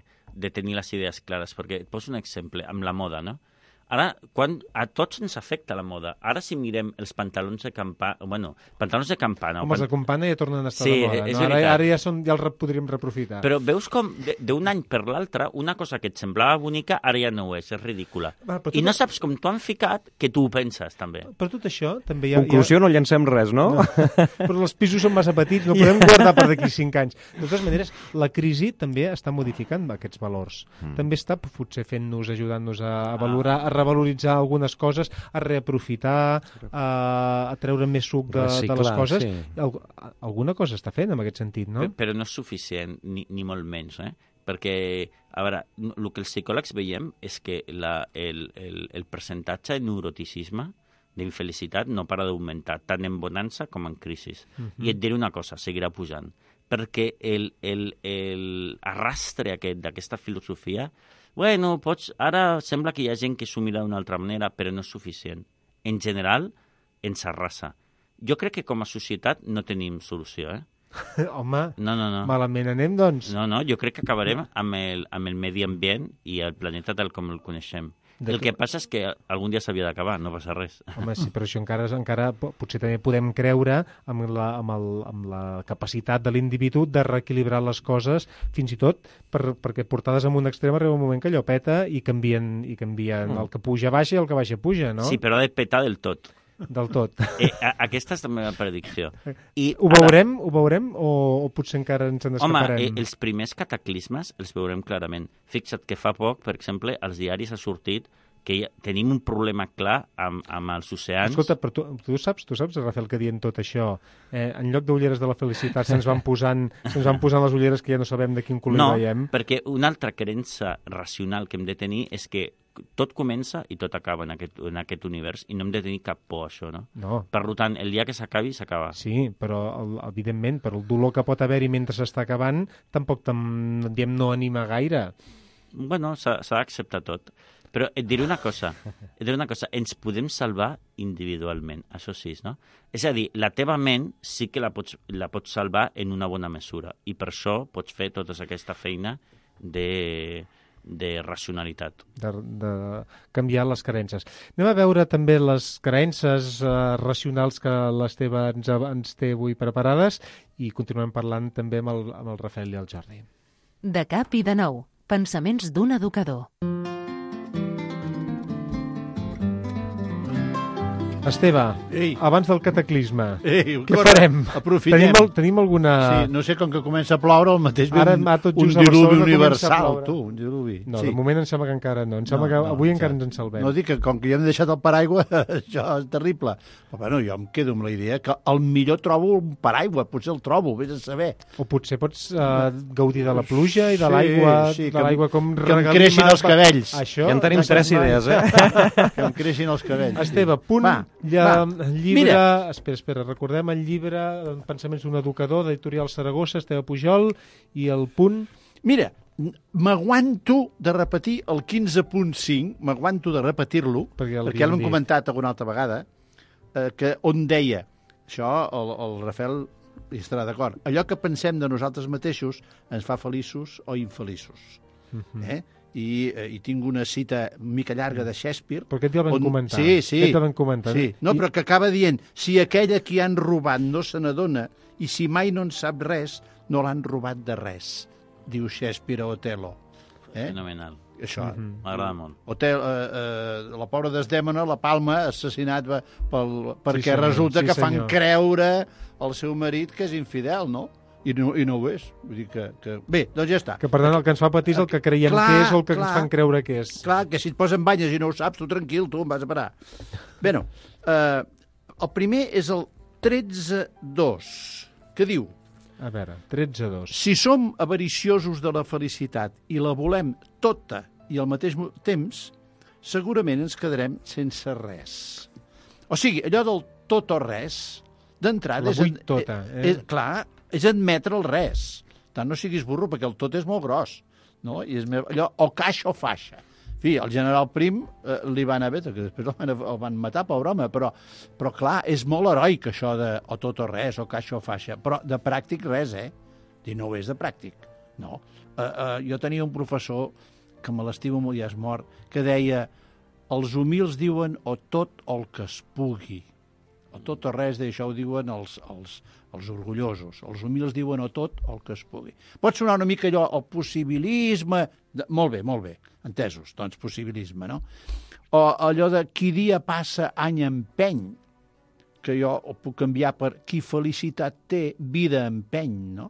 de tenir les idees clares, perquè et poso un exemple, amb la moda, no? Ara, quan a tots ens afecta la moda. Ara, si mirem els pantalons de campana... Bueno, pantalons de campana...
Home, els de campana ja tornen a estar
Sí,
de moda.
és
No? Ara,
veritat.
ara ja, són, ja els re- podríem reprofitar.
Però veus com de- d'un any per l'altre una cosa que et semblava bonica ara ja no ho és, és ridícula.
Va, però
I
tot-
no saps com t'ho han ficat que tu ho penses, també.
Per tot això, també hi ha...
Conclusió, no llancem res, no?
No. Però els pisos són massa petits, no podem guardar per d'aquí cinc anys. De totes maneres, la crisi també està modificant aquests valors. Mm. També està potser fent-nos, ajudant-nos a, a valorar, a revaloritzar algunes coses, a reaprofitar, a, a treure més suc de, de les
Reciclar,
coses.
sí.
Alg alguna cosa està fent en aquest sentit, no?
Pe- Però no és suficient, ni, ni molt menys, eh? Perquè, a veure, n- el que els psicòlegs veiem és que la, el, el, el percentatge de neuroticisme, d'infelicitat, no para d'augmentar, tant en bonança com en crisi.
Mhm.
I et diré una cosa, seguirà pujant. Perquè el, el, el arrastre aquest d'aquesta filosofia, bueno, pots, ara sembla que hi ha gent que s'ho mira d'una altra manera, però no és suficient. En general, ens arrasa. Jo crec que com a societat no tenim solució, eh?
Home,
No, no, no.
malament anem, doncs.
No, no, jo crec que acabarem amb el, amb el medi ambient i el planeta tal com el coneixem.
De
El
to-
que passa és que algun dia s'havia d'acabar, no passa res.
Home, sí, però això encara, encara po- potser també podem creure amb la, amb el, amb la capacitat de l'individu de reequilibrar les coses, fins i tot per, perquè portades en un extrem arriba un moment que allò peta i canvien, i canvien
Mm.
el que puja baixa i el que baixa puja, no?
Sí, però ha de petar del tot.
Del tot.
Eh, a, aquesta és la meva predicció. I
Ho
ara-
veurem, ho veurem o, o potser encara ens
Home,
n'escaparem?
eh, els primers cataclismes els veurem clarament. Fixa't que fa poc, per exemple, als diaris ha sortit que hi ha, tenim un problema clar amb, amb els oceans.
Escolta, però tu, tu saps, tu saps, Rafael, que dient tot això, eh, en lloc d'ulleres de la felicitat se'ns van posant se'ns van posant les ulleres que ja no sabem de quin color
No,
veiem?
perquè una altra creença racional que hem de tenir és que tot comença i tot acaba en aquest, en aquest univers i no hem de tenir cap por a això, no?
No.
Per tant, el dia que s'acabi, s'acaba.
Sí, però el, evidentment, per el dolor que pot haver-hi mentre s'està acabant, tampoc tam, diem, no anima gaire.
Bueno, s'ha s'ha d'acceptar tot. Però et diré una cosa, et diré una cosa, ens podem salvar individualment, això sí, no? És a dir, la teva ment sí que la pots, la pots salvar en una bona mesura i per això pots fer tota aquesta feina de, de racionalitat.
De, de canviar les creences. Anem a veure també les creences eh, racionals que l'Esteve ens, ens té avui preparades i continuem parlant també amb el, amb el Rafael i el Jordi.
De cap i de nou. Pensaments d'un educador.
Esteve,
Ei.
abans del cataclisme,
Ei,
què
corre,
farem?
aprofitem.
Tenim, el, tenim alguna...
Sí, no sé, com que comença a ploure, el mateix ve
Ara
un,
va tot
un
just a
diluvi
Barcelona, comença a
universal,
ploure.
tu, un diluvi.
No,
sí.
de moment em sembla que encara no. Em sembla
No,
que
no,
avui
ja.
encara ens en salvem.
No dic que com que ja hem deixat el paraigua, això és terrible. Però bueno, jo em quedo amb la idea que el millor trobo un paraigua, potser el trobo, vés a saber.
O potser pots uh, gaudir de la pluja i de
Sí,
l'aigua,
sí,
de
que em-
l'aigua com
que em
regalim
creixin
a-
els cabells.
Això,
Ja en tenim tres idees, eh?
Que em creixin els cabells.
Esteve, punt,
Va,
ja,
va.
llibre...
Mira.
Espera, espera, recordem el llibre eh, Pensaments d'un educador, d'Editorial Saragossa, Esteve Pujol, i el punt...
Mira, m'aguanto de repetir el quinze punt cinc, m'aguanto de repetir-lo,
Perquè ja
perquè ja l'hem
l'havíem dit.
comentat alguna altra vegada, eh, que on deia, això el, el Rafael hi estarà d'acord, allò que pensem de nosaltres mateixos ens fa feliços o infeliços.
Mhm.
Eh? I, eh, i tinc una cita mica llarga de Shakespeare.
Però aquest ja el vam
on-
comentar.
Sí, sí.
Aquest el vam comentar.
Sí. No,
I-
però que acaba dient, si aquell a qui han robat no se n'adona i si mai no en sap res, no l'han robat de res, diu Shakespeare a Otelo. Eh?
Fenomenal.
Això.
M'agrada molt.
Otel, eh, eh, la pobra Desdèmona, la Palma, assassinat va- pel, perquè
senyor,
resulta
sí,
que fan
senyor.
creure al seu marit que és infidel, no? I no, i no ho és. Vull dir que, que... Bé, doncs ja està.
Que, per tant, el que ens fa patir és el que creiem
Clar,
que és o el que
clar.
ens fan creure que és.
Clar, que si et posen banyes i no ho saps, tu tranquil, tu em vas a parar. Bé, no. Eh, el primer és el tretze dos, que diu:
A veure, tretze dos.
si som avariciosos de la felicitat i la volem tota i al mateix mo- temps, segurament ens quedarem sense res. O sigui, allò del tot o res, d'entrada...
La
és
vull
ad-
tota, eh?
És, clar, és admetre el res. Tant no siguis burro, perquè el tot és molt gros. No? I és me- allò, o caixa o faixa. En fi, el general Prim eh, li va anar bé, que després el van, el van matar, pobre home, però, però clar, és molt heroic això de o tot o res, o caixa o faixa, però de pràctic res, eh? I no ho és de pràctic, no. Eh, eh, jo tenia un professor, que me l'estimo molt, ja és mort, que deia, els humils diuen o tot o el que es pugui. O tot o res, d'això ho diuen els, els, els orgullosos. Els humils diuen o tot o el que es pugui. Pot sonar una mica allò, el possibilisme... De... Molt bé, molt bé, entesos, doncs possibilisme, no? O allò de qui dia passa, any empeny, que jo ho puc canviar per qui felicitat té, vida empeny, no?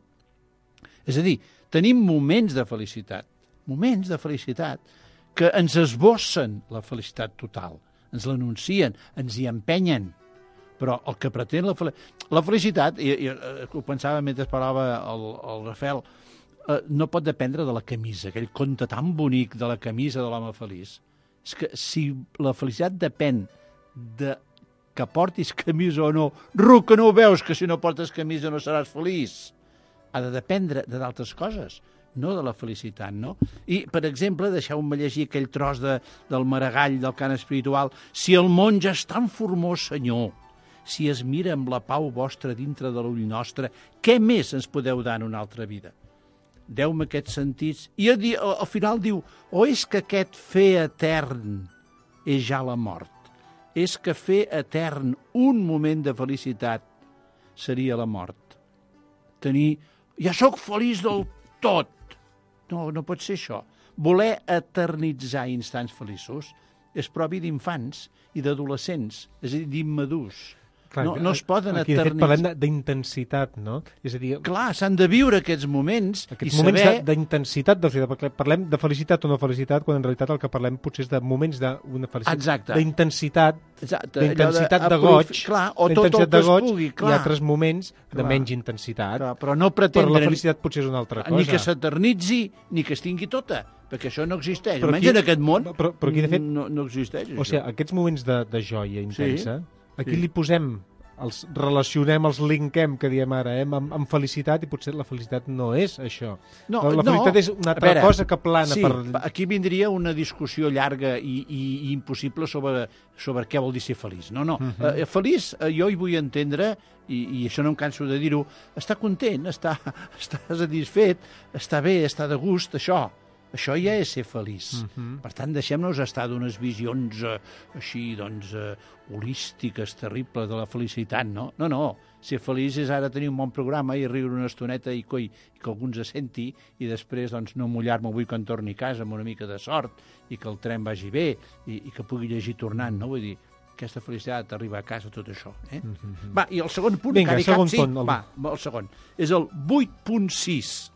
És a dir, tenim moments de felicitat, moments de felicitat, que ens esbossen la felicitat total, ens l'anuncien, ens hi empenyen, però el que pretén la, fel la felicitat, i, i eh, ho pensava mentre parlava el, el Rafael, eh, no pot dependre de la camisa, aquell conte tan bonic de la camisa de l'home feliç. És que si la felicitat depèn de que portis camisa o no, ruc, que no ho veus, que si no portes camisa no seràs feliç. Ha de dependre de d'altres coses, no de la felicitat, no? I, per exemple, deixeu-me llegir aquell tros de, del Maragall, del cant espiritual. Si el món ja és tan formós, senyor, si es mira amb la pau vostra dintre de l'ull nostre, què més ens podeu dar en una altra vida? Deu-me aquests sentits. I al, al final diu, o és que aquest fer etern és ja la mort? És que fer etern un moment de felicitat seria la mort? Tenir, ja sóc feliç del tot. No, no pot ser això. Voler eternitzar instants feliços és propi d'infants i d'adolescents, és a dir, d'immadurs.
Clar,
no, no es poden
aquí, de fet,
eternitzar.
parlem d'intensitat, no? És a dir,
clar, s'han de viure aquests moments
aquests
i
moments
saber...
d'intensitat, perquè parlem de felicitat o no felicitat, quan en realitat el que parlem potser és de moments d'una felicitat,
Exacte.
d'intensitat,
Exacte,
d'intensitat
allò
de,
de
goig,
aprofi- clar, o tot el
d'intensitat
que
de
es
goig
pugui,
i
clar.
altres moments de
Clar.
menys intensitat.
Clar, però no
Però
pretendre...
la felicitat potser és una altra cosa.
Ni que s'eternitzi, ni que es tingui tota, perquè això no existeix.
Però
Almenys
aquí-
en aquest món
però- però aquí, de fet-
no, no existeix,
O
això.
sigui, aquests moments de, de joia intensa, aquí
sí.
li posem, els relacionem, els linkem, que diem ara, eh, amb, amb felicitat, i potser la felicitat no és això.
No,
la, la
no.
felicitat és una
A
altra
veure,
cosa que plana
sí,
per...
aquí vindria una discussió llarga i, i, i impossible sobre, sobre què vol dir ser feliç. No, no. Uh
Mhm.
-huh. uh, feliç, uh, jo hi vull entendre, i, i això no em canso de dir-ho, està content, està, està satisfet, està bé, està de gust, això. Això ja és ser feliç.
Mhm.
Per tant, deixem-nos estar d'unes visions eh, així, doncs, eh, holístiques, terribles de la felicitat, no? No, no. Ser feliç és ara tenir un bon programa i riure una estoneta i, coi, i que algú ens senti i després doncs, no mullar-me avui quan torni a casa amb una mica de sort i que el tren vagi bé i, i que pugui llegir tornant, no? Vull dir, aquesta felicitat, arribar a casa, tot això. Eh?
Mhm.
Va, i el segon punt...
Vinga,
encara hi
segon
cap, sí,
punt, el-
va, el segon. És el vuit punt sis,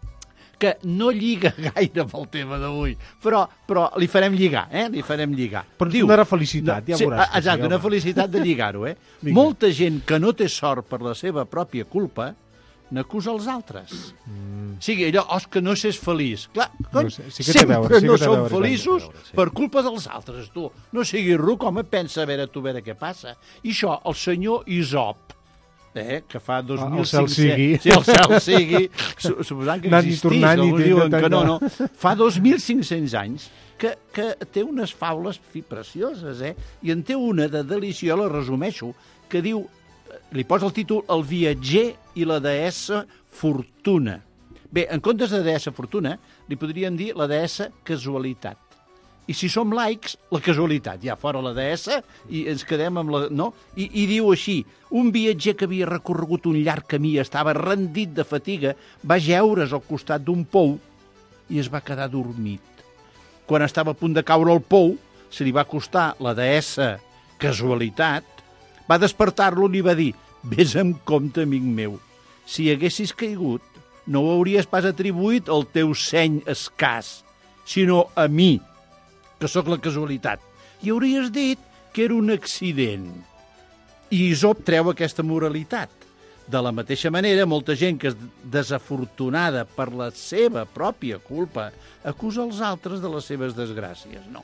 que no lliga gaire amb el tema d'avui, però, però li farem lligar, eh? Li farem lligar.
Però ens donarà felicitat, ja
sí,
veuràs que sí,
exacte,
home.
una felicitat de lligar-ho, eh?
Vinga.
Molta gent que no té sort per la seva pròpia culpa n'acusa els altres. Mm. O sigui, allò, os, que no s'és feliç. Clar,
No
no
sé, sí que té a
sempre
veure, sí que
no
té a
som
veure, sí.
feliços
Té a veure, sí.
per culpa dels altres, tu. No siguis ruc, home, pensa a veure tu, a veure què passa. I això, el senyor Isop, eh, que fa dos
El
mil
cel
cinc-cents...
sigui.
Sí, el cel sigui, su- suposant que
Anant i
existís,
tornant i
alguns diuen que no, no.
intentant-
Fa dos mil cinc-cents anys que, que té unes faules fi, precioses, eh? I en té una de delició, la resumeixo, que diu, li posa el títol El viatger i la deessa Fortuna. Bé, en comptes de deessa Fortuna, li podríem dir la deessa Casualitat. I si som laics, la casualitat, ja fora la deessa, i ens quedem amb la... No? I, I diu així, un viatger que havia recorregut un llarg camí, estava rendit de fatiga, va jeure's al costat d'un pou i es va quedar dormit. Quan estava a punt de caure al pou, se li va acostar la deessa Casualitat, va despertar-lo i li va dir, vés amb compte, amic meu, si haguessis caigut, no ho hauries pas atribuït al teu seny escàs, sinó a mi, que sóc la casualitat, i hauries dit que era un accident. I Isop treu aquesta moralitat. De la mateixa manera, molta gent que és desafortunada per la seva pròpia culpa acusa els altres de les seves desgràcies. No.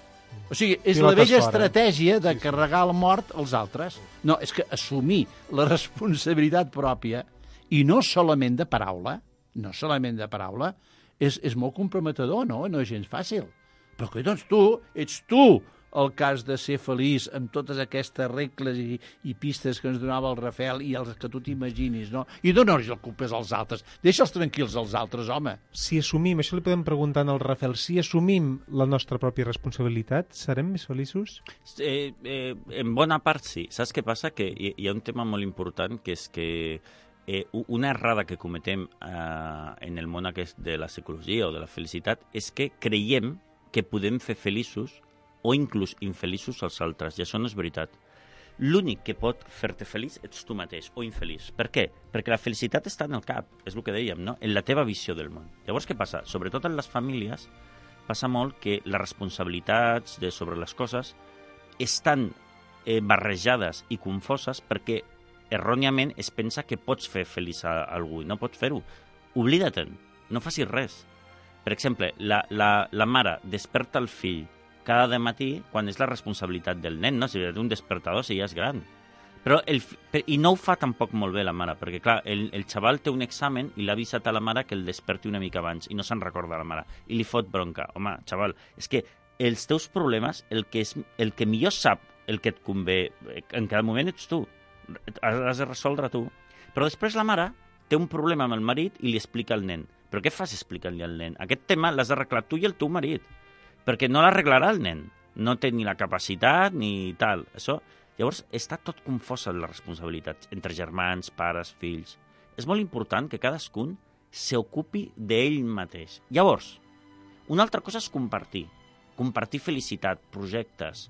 O sigui, és la vella estratègia de carregar el mort als altres. No, és que assumir la responsabilitat pròpia, i no solament de paraula, no solament de paraula, és, és molt comprometedor, no? No és gens fàcil. Però que, doncs, tu, ets tu el que has de ser feliç amb totes aquestes regles i, i pistes que ens donava el Rafel i els que tu t'imaginis, no? I donar-los el culpes als altres. Deixa'ls tranquils als altres, home.
Si assumim, això li podem preguntar al Rafel, si assumim la nostra pròpia responsabilitat, serem més feliços?
Eh, eh, en bona part sí. Saps què passa? Que hi, hi ha un tema molt important, que és que eh, una errada que cometem eh, en el món aquest de la psicologia o de la felicitat és que creiem que podem fer feliços o inclús infeliços als altres, i això no és veritat. L'únic que pot fer-te feliç ets tu mateix, o infeliç. Per què? Perquè la felicitat està en el cap, és el que dèiem, no? En la teva visió del món. Llavors, què passa? Sobretot en les famílies, passa molt que les responsabilitats de sobre les coses estan eh, barrejades i confoses perquè erròniament es pensa que pots fer feliç a algú i no pots fer-ho. Oblida-te'n, no facis res. Per exemple, la, la, la mare desperta el fill cada matí quan és la responsabilitat del nen, no? Si té un despertador, si ja és gran. Però el, I no ho fa tampoc molt bé la mare, perquè clar, el, el xaval té un examen i l'ha avisat a la mare que el desperti una mica abans i no se'n recorda la mare. I li fot bronca. Home, xaval, és que els teus problemes, el que, és, el que millor sap el que et convé en cada moment ets tu. Has de resoldre tu. Però després la mare té un problema amb el marit i li explica al nen. Però què fas explicant-li al nen? Aquest tema l'has d'arreglar tu i el teu marit, perquè no l'arreglarà el nen. No té ni la capacitat ni tal. Això, llavors, està tot confosa la responsabilitat entre germans, pares, fills. És molt important que cadascun s'ocupi d'ell mateix. Llavors, una altra cosa és compartir. Compartir felicitat, projectes,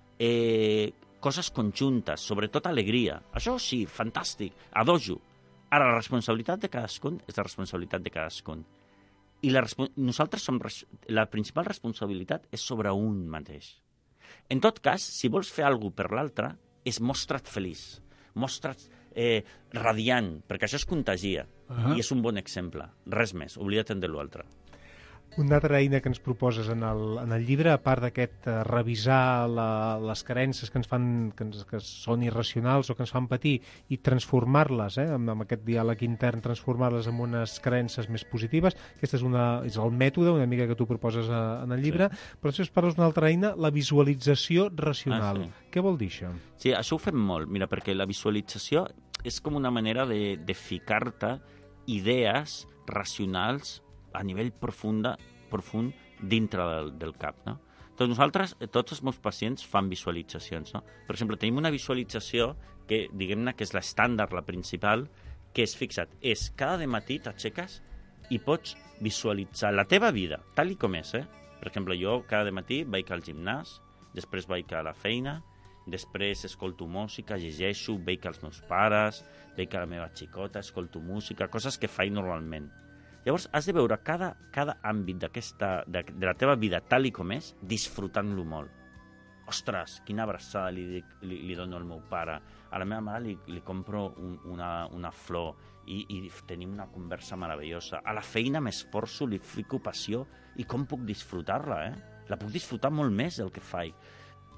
eh, coses conjuntes, sobretot alegria. Això sí, fantàstic, a dojo. Ara, la responsabilitat de cadascun és la responsabilitat de cadascun. I la nosaltres som la principal responsabilitat és sobre un mateix. En tot cas, si vols fer alguna cosa per l'altre, és mostra't feliç, mostra't eh, radiant, perquè això es contagia. Uh-huh. I és un bon exemple. Res més, oblida't de l'altre.
Una altra eina que ens proposes en el, en el llibre, a part d'aquest uh, revisar la, les creences que ens fan, que, ens, que són irracionals o que ens fan patir i transformar-les, eh, amb, amb aquest diàleg intern, transformar-les en unes creences més positives. Aquest és, una, és el mètode, una mica que tu proposes a, en el llibre, sí. Però després parles d'una altra eina, la visualització racional. Ah, sí. Què vol dir això?
Sí, això ho fem molt, mira, perquè la visualització és com una manera de, de ficar-te idees racionals a nivell profunda, profund dintre del, del cap, no? Doncs nosaltres, tots els meus pacients fan visualitzacions, no? Per exemple, tenim una visualització que, diguem-ne, que és l'estàndard, la principal, que és, fixa't, és cada matí t'aixeques i pots visualitzar la teva vida, tal i com és, eh? Per exemple, jo cada matí vaig al gimnàs, després vaig a la feina, després escolto música, llegeixo, veig als meus pares, veig a la meva xicota, escolto música, coses que faig normalment. Llavors, has de veure cada, cada àmbit d'aquesta, de, de la teva vida tal i com és, disfrutant-lo molt. Ostres, quina abraçada li, li, li dono al meu pare. A la meva mare li, li compro un, una, una flor i, i tenim una conversa meravellosa. A la feina m'esforço, li fico passió i com puc disfrutar-la, eh? La puc disfrutar molt més del que faig.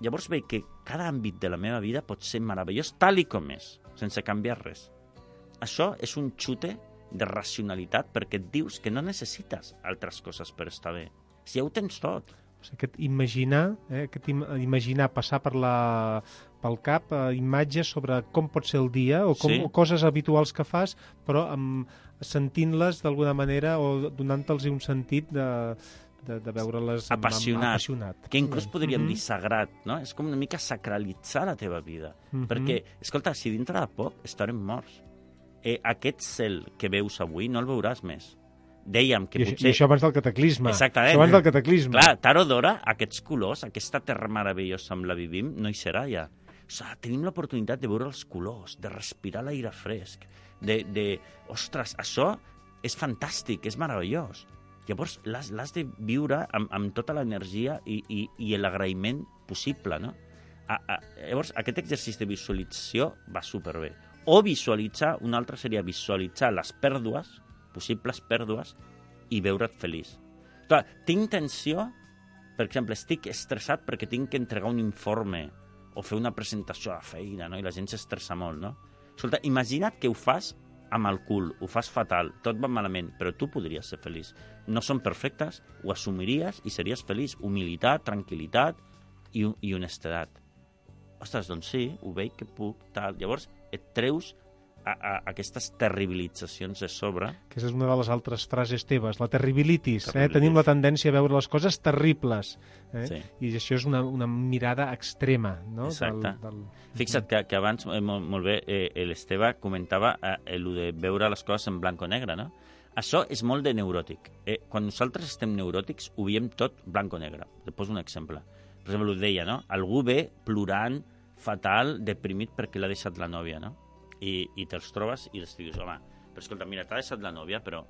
llavors veig que cada àmbit de la meva vida pot ser meravellós tal i com és, sense canviar res. Això és un xute de racionalitat perquè et dius que no necessites altres coses per estar bé. Si ja ho tens tot.
O sigui, aquest imaginar, eh, aquest im imaginar passar per la, pel cap eh, imatges sobre com pot ser el dia o, com,
Sí.
o coses habituals que fas, però amb, sentint-les d'alguna manera o donant-los un sentit de, de, de veure-les amb- amb-
Apassionat,
apassionat.
que inclús podríem
Mhm.
dir sagrat, no? És com una mica sacralitzar la teva vida.
Mhm.
Perquè, escolta, si dintre de poc estarem morts, eh, aquest cel que veus avui no el veuràs més. Dèiem que
I, això-
potser...
I això abans del cataclisme.
Exactament.
Això abans del cataclisme.
Clar, tard o d'hora, aquests colors, aquesta terra meravellosa amb la vivim, no hi serà ja. O sigui, tenim l'oportunitat de veure els colors, de respirar l'aire fresc, de, de... Ostres, això és fantàstic, és meravellós. Llavors, l'has de viure amb, amb tota l'energia i, i, i l'agraïment possible, no? A, a, llavors, aquest exercici de visualització va superbé. O visualitzar, un altre seria visualitzar les pèrdues, possibles pèrdues, i veure't feliç. Clar, tinc tensió, per exemple, estic estressat perquè tinc que entregar un informe o fer una presentació a la feina, no? I la gent s'estressa molt, no? Escolta, imagina't que ho fas amb el cul, ho fas fatal, tot va malament, però tu podries ser feliç. No són perfectes, ho assumiries i series feliç. Humilitat, tranquil·litat i, i honestedat. Ostres, doncs sí, ho veig que puc, tal. Llavors et treus a, a aquestes terribilitzacions de sobre.
Aquesta és una de les altres frases teves, la terribilitis. Eh?
Terribilitis.
Tenim la tendència a veure les coses terribles. Eh?
Sí.
I això és una, una mirada extrema. No?
Exacte.
Del, del...
Fixa't que, que abans, eh, molt, molt bé, eh, l'Esteve comentava eh, el de veure les coses en blanc o negre, no? Això és molt de neuròtic. Eh, quan nosaltres estem neuròtics, ho veiem tot blanc o negre. Et poso un exemple. Per exemple, ho deia, no? Algú ve plorant, fatal, deprimit perquè l'ha deixat la nòvia, no? I, i te'ls trobes i els dius, home, però escolta, mira, t'ha deixat la nòvia, però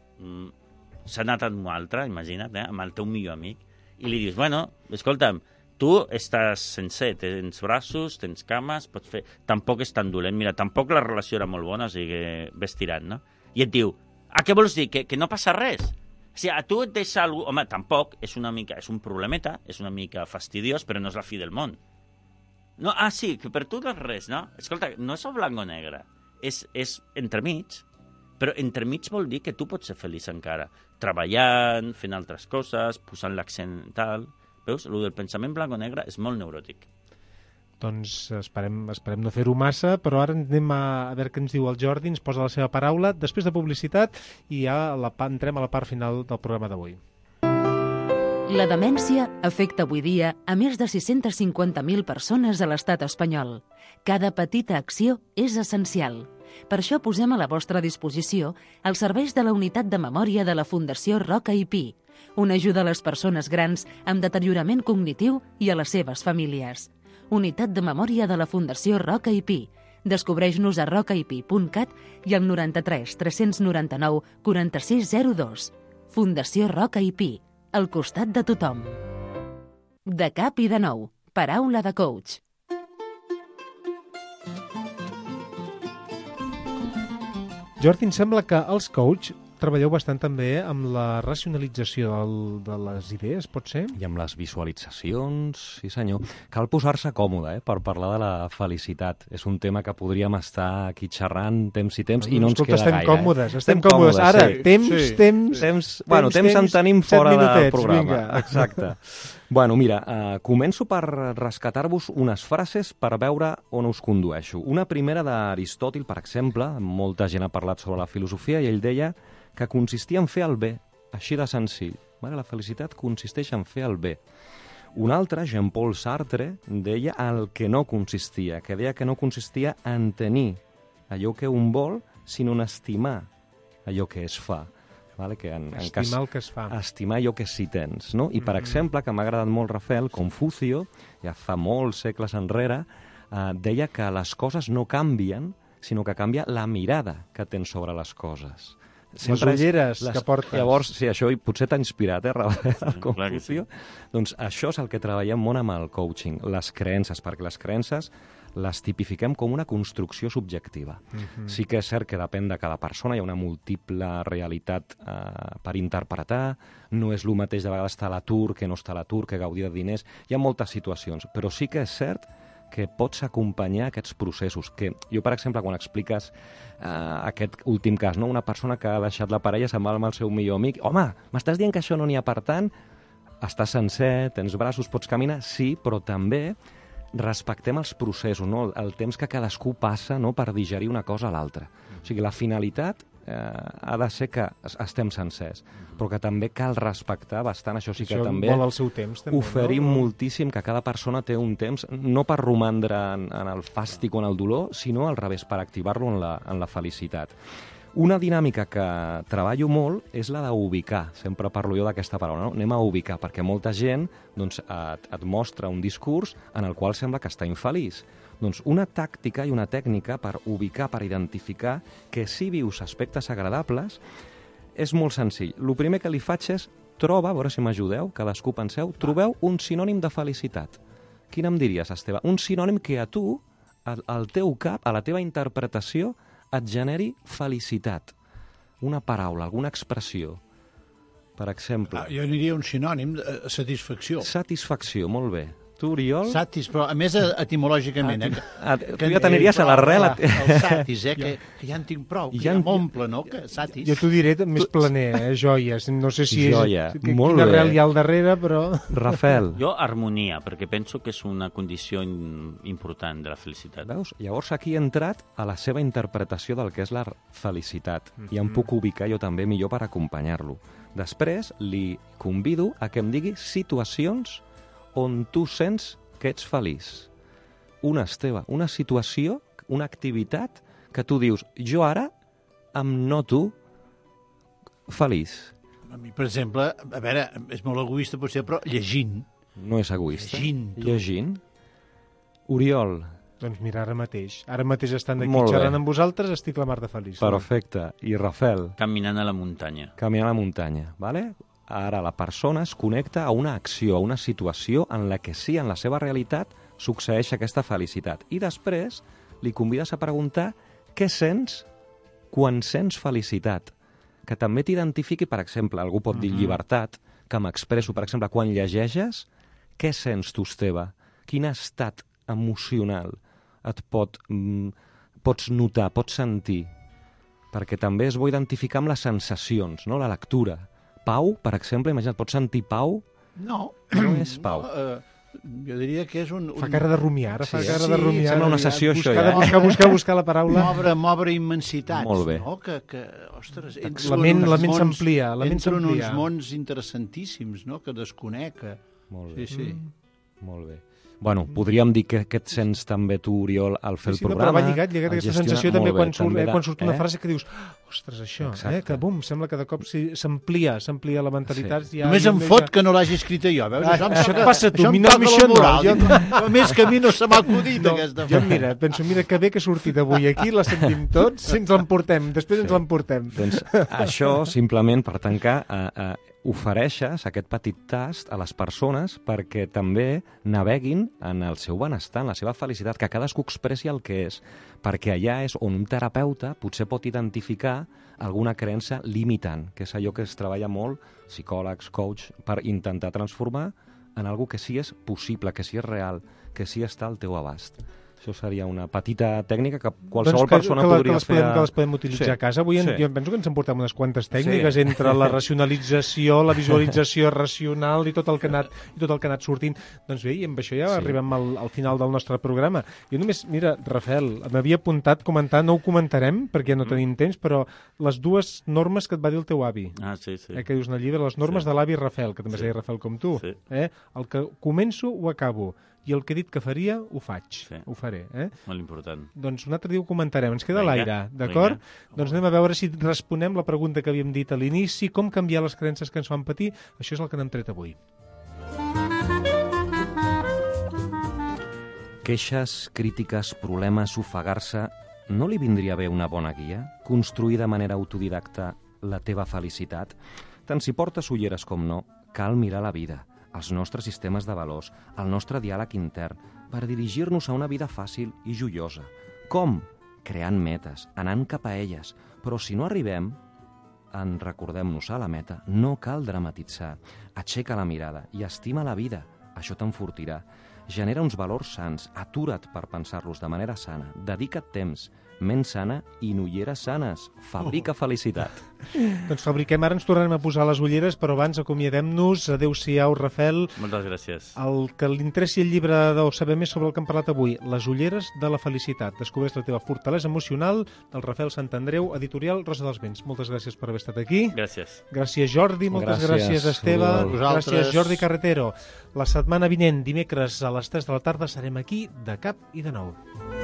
mm, s'ha anat amb una altra, imagina't, eh, amb el teu millor amic, i li dius, bueno, escolta'm, tu estàs sencer, tens braços, tens cames, pots fer... Tampoc és tan dolent, mira, tampoc la relació era molt bona, o sigui que ves tirant, no? I et diu, ah, què vols dir, que, que no passa res? O sigui, a tu et deixa algú... Home, tampoc, és una mica, és un problemeta, és una mica fastidiós, però no és la fi del món. No, ah, sí, que per tu no és res, no? Escolta, no és el blanc o negre. És, és entremig, però entremig vol dir que tu pots ser feliç encara, treballant, fent altres coses, posant l'accent tal. Veus? El del pensament blanc o negre és molt neuròtic.
Doncs esperem, esperem no fer-ho massa, però ara anem a, a veure què ens diu el Jordi, ens posa la seva paraula, després de publicitat, i ja la, entrem a la part final del programa d'avui.
La demència afecta avui dia a més de sis-centes cinquanta mil persones a l'estat espanyol. Cada petita acció és essencial. Per això posem a la vostra disposició els serveis de la Unitat de Memòria de la Fundació Roca i Pi, una ajuda a les persones grans amb deteriorament cognitiu i a les seves famílies. Unitat de Memòria de la Fundació Roca i Pi. Descobreix-nos a roca i pi punt cat i al noranta-tres tres-cents noranta-nou quaranta-sis zero dos. Fundació Roca i Pi, al costat de tothom. De cap i de nou. Paraula de coach.
Jordi, em sembla que els coach treballeu bastant també amb la racionalització del, de les idees, pot ser?
I amb les visualitzacions, sí senyor. Cal posar-se còmode, eh, per parlar de la felicitat. És un tema que podríem estar aquí xerrant temps i temps, no, i no ens
escolta,
queda
estem
gaire.
Còmodes,
eh?
estem còmodes, estem còmodes. Ara,
sí.
temps,
sí.
temps,
temps... Bueno, temps, temps en tenim fora del programa. Vinga. Exacte. Bueno, mira, uh, començo per rescatar-vos unes frases per veure on us condueixo. Una primera d'Aristòtil, per exemple, molta gent ha parlat sobre la filosofia, i ell deia que consistia en fer el bé, així de senzill. Vale? La felicitat consisteix en fer el bé. Un altre, Jean-Paul Sartre, deia el que no consistia, que deia que no consistia en tenir allò que un vol, sinó en estimar allò que es fa. Vale? Que en,
estimar
en cas,
el que es fa.
Estimar allò que sí tens. No? I, per mm-hmm. exemple, que m'ha agradat molt Rafael, Confucio, ja fa molts segles enrere, eh, deia que les coses no canvien, sinó que canvia la mirada que tens sobre les coses.
Sempre les ulleres les... que portes.
Llavors, sí, això potser t'ha inspirat, eh, Rafael,
sí,
Confucio? Sí. Doncs això és el que treballem molt amb el coaching, les creences, perquè les creences les tipifiquem com una construcció subjectiva. Mm-hmm. Sí que és cert que depèn de cada persona, hi ha una múltiple realitat eh, per interpretar, no és el mateix de vegades estar a l'atur que no estar a l'atur, que gaudir de diners, hi ha moltes situacions, però sí que és cert que pots acompanyar aquests processos. Que jo, per exemple, quan expliques eh, aquest últim cas, no? Una persona que ha deixat la parella, se'n va amb el seu millor amic, home, m'estàs dient que això no n'hi ha, per tant, estàs sencer, tens braços, pots caminar, sí, però també respectem els processos, no? El temps que cadascú passa, no?, per digerir una cosa a l'altra. O sigui, la finalitat eh, ha de ser que estem sencers, però que també cal respectar bastant, això sí que
això
també,
vol el seu temps, també,
oferim
no?
moltíssim que cada persona té un temps, no per romandre en, en el fàstic o en el dolor, sinó al revés, per activar-lo en la, en la felicitat. Una dinàmica que treballo molt és la d'ubicar. Sempre parlo jo d'aquesta paraula, no? Anem a ubicar, perquè molta gent doncs, et, et mostra un discurs en el qual sembla que està infeliç. Doncs una tàctica i una tècnica per ubicar, per identificar que si vius aspectes agradables és molt senzill. El primer que li faig és troba, a veure si m'ajudeu, cadascú penseu, trobeu un sinònim de felicitat. Quin em diries, Esteve? Un sinònim que a tu, al, al teu cap, a la teva interpretació, et generi felicitat. Una paraula, alguna expressió. Per exemple...
Ah, jo aniria un sinònim de satisfacció.
Satisfacció, molt bé. Tu, Oriol?
Satis, però a més etimològicament. Eh?
Ah, tu ja t'aniries a l'arrel.
El satis, eh? Que, que ja en tinc prou, que ja, ja m'omple, no? Que satis.
Jo t'ho diré més planer, eh? Joies. No sé si
Joia.
és...
Molt
quina
bé.
arrel hi ha al darrere, però...
Rafael.
Jo, harmonia, perquè penso que és una condició in, important de la felicitat.
Veus? Llavors aquí he entrat a la seva interpretació del que és la felicitat. Mm-hmm. I em puc ubicar jo també millor per acompanyar-lo. Després li convido a que em digui situacions on tu sents que ets feliç. Una, Esteve, una situació, una activitat que tu dius, jo ara em noto feliç.
A mi, per exemple, a veure, és molt egoista potser, però llegint.
No és egoista.
Llegint. Tu.
Llegint. Oriol.
Doncs mira, ara mateix. Ara mateix estant aquí xerrant amb vosaltres, estic la mar de feliç.
Perfecte. I Rafael?
Caminant a la muntanya.
Caminant a la muntanya, vale? Ara la persona es connecta a una acció, a una situació en la que sí, en la seva realitat, succeeix aquesta felicitat. I després li convides a preguntar què sents quan sents felicitat. Que també t'identifiqui, per exemple, algú pot dir llibertat, que m'expresso, per exemple, quan llegeges, què sents tu, Esteve? Quin estat emocional et pot, mm, pots notar, pots sentir? Perquè també és bo identificar amb les sensacions, no? La lectura. Pau, per exemple, imagina't, pots sentir pau?
No.
No és pau.
No, uh, jo diria que és un... un...
Fa cara de rumiar, ara sí, fa cara
sí,
de rumiar.
Sembla una sessió,
buscar,
això, ja.
Buscar, buscar, buscar la paraula.
M'obre, m'obre immensitats,
Molt bé.
no? Que, que, ostres,
la ment, la ment s'amplia.
Entro en uns mons interessantíssims, no?, que desconec.
Molt bé.
Sí, sí.
Mm. Molt bé. Bueno, podríem dir que, que et sents també tu, Oriol, al fer
sí, sí,
el programa.
Sí, però va lligat, lligat aquesta
gestionar...
sensació també,
bé,
quan surt,
també
eh, quan surt una
eh?
frase que dius, ostres, això, eh, que bum, sembla que de cop s'amplia, s'amplia la mentalitat.
Sí.
Ja,
Només em fot ja... que no l'hagi escrita jo, veus?
Ah,
això,
això et passa a tu,
això
a mi no, això no.
Jo... A més que a mi no se m'ha acudit no, aquesta
jo, mira, penso, mira que bé que ha sortit avui aquí, la sentim tots, si ens l'emportem, després sí. ens l'emportem.
Doncs això, simplement, per tancar, a, a, ofereixes aquest petit tast a les persones perquè també naveguin en el seu benestar, en la seva felicitat, que cadascú expressi el que és, perquè allà és on un terapeuta potser pot identificar alguna creença limitant, que és allò que es treballa molt, psicòlegs, coach, per intentar transformar en algo que sí és possible, que sí és real, que sí està al teu abast. Això seria una petita tècnica que qualsevol
doncs que,
persona
que la,
podria
que
fer.
Podem, que les podem utilitzar sí. a casa. Avui en, sí. jo penso que ens en portem unes quantes tècniques sí. entre la racionalització, la visualització racional i tot el que ha anat, i tot el que ha anat sortint. Doncs bé, i amb això ja sí. arribem al, al final del nostre programa. Jo només, mira, Rafael, m'havia apuntat comentar, no ho comentarem perquè no mm. tenim temps, però les dues normes que et va dir el teu avi.
Ah, sí, sí.
Eh, que dius en el llibre, les normes sí. de l'avi Rafael, que també sí. es deia Rafael com tu.
Sí.
Eh? El que començo ho acabo. I el que he dit que faria, ho faig. Sí. Ho faré. Eh?
Molt important.
Doncs un altre dia ho comentarem. Ens queda l'aire, d'acord? Doncs anem a veure si responem la pregunta que havíem dit a l'inici, com canviar les creences que ens fan patir. Això és el que n'hem tret avui.
Queixes, crítiques, problemes, ofegar-se... No li vindria bé una bona guia? Construir de manera autodidacta la teva felicitat? Tant si portes ulleres com no, cal mirar la vida. els nostres sistemes de valors, el nostre diàleg intern, per dirigir-nos a una vida fàcil i joiosa. Com? Creant metes, anant cap a elles. Però si no arribem, en recordem-nos a la meta, no cal dramatitzar. Aixeca la mirada i estima la vida. Això t'enfortirà. Genera uns valors sans, atura't per pensar-los de manera sana, dedica't temps, ment sana i ulleres sanes. Fabrica felicitat.
Doncs fabriquem, ara ens tornarem a posar les ulleres, però abans acomiadem-nos. Adéu-siau, Rafel.
Moltes gràcies.
El que li interessi el llibre de saber més sobre el que hem parlat avui, Les ulleres de la felicitat. Descobreix la teva fortalesa emocional, del Rafel Santandreu, editorial Rosa dels Vents. Moltes gràcies per haver estat aquí.
Gràcies.
Gràcies, Jordi. Moltes gràcies,
gràcies
Esteve.
Vosaltres.
Gràcies, Jordi Carretero. La setmana vinent, dimecres a les tres de la tarda, serem aquí de cap i de nou.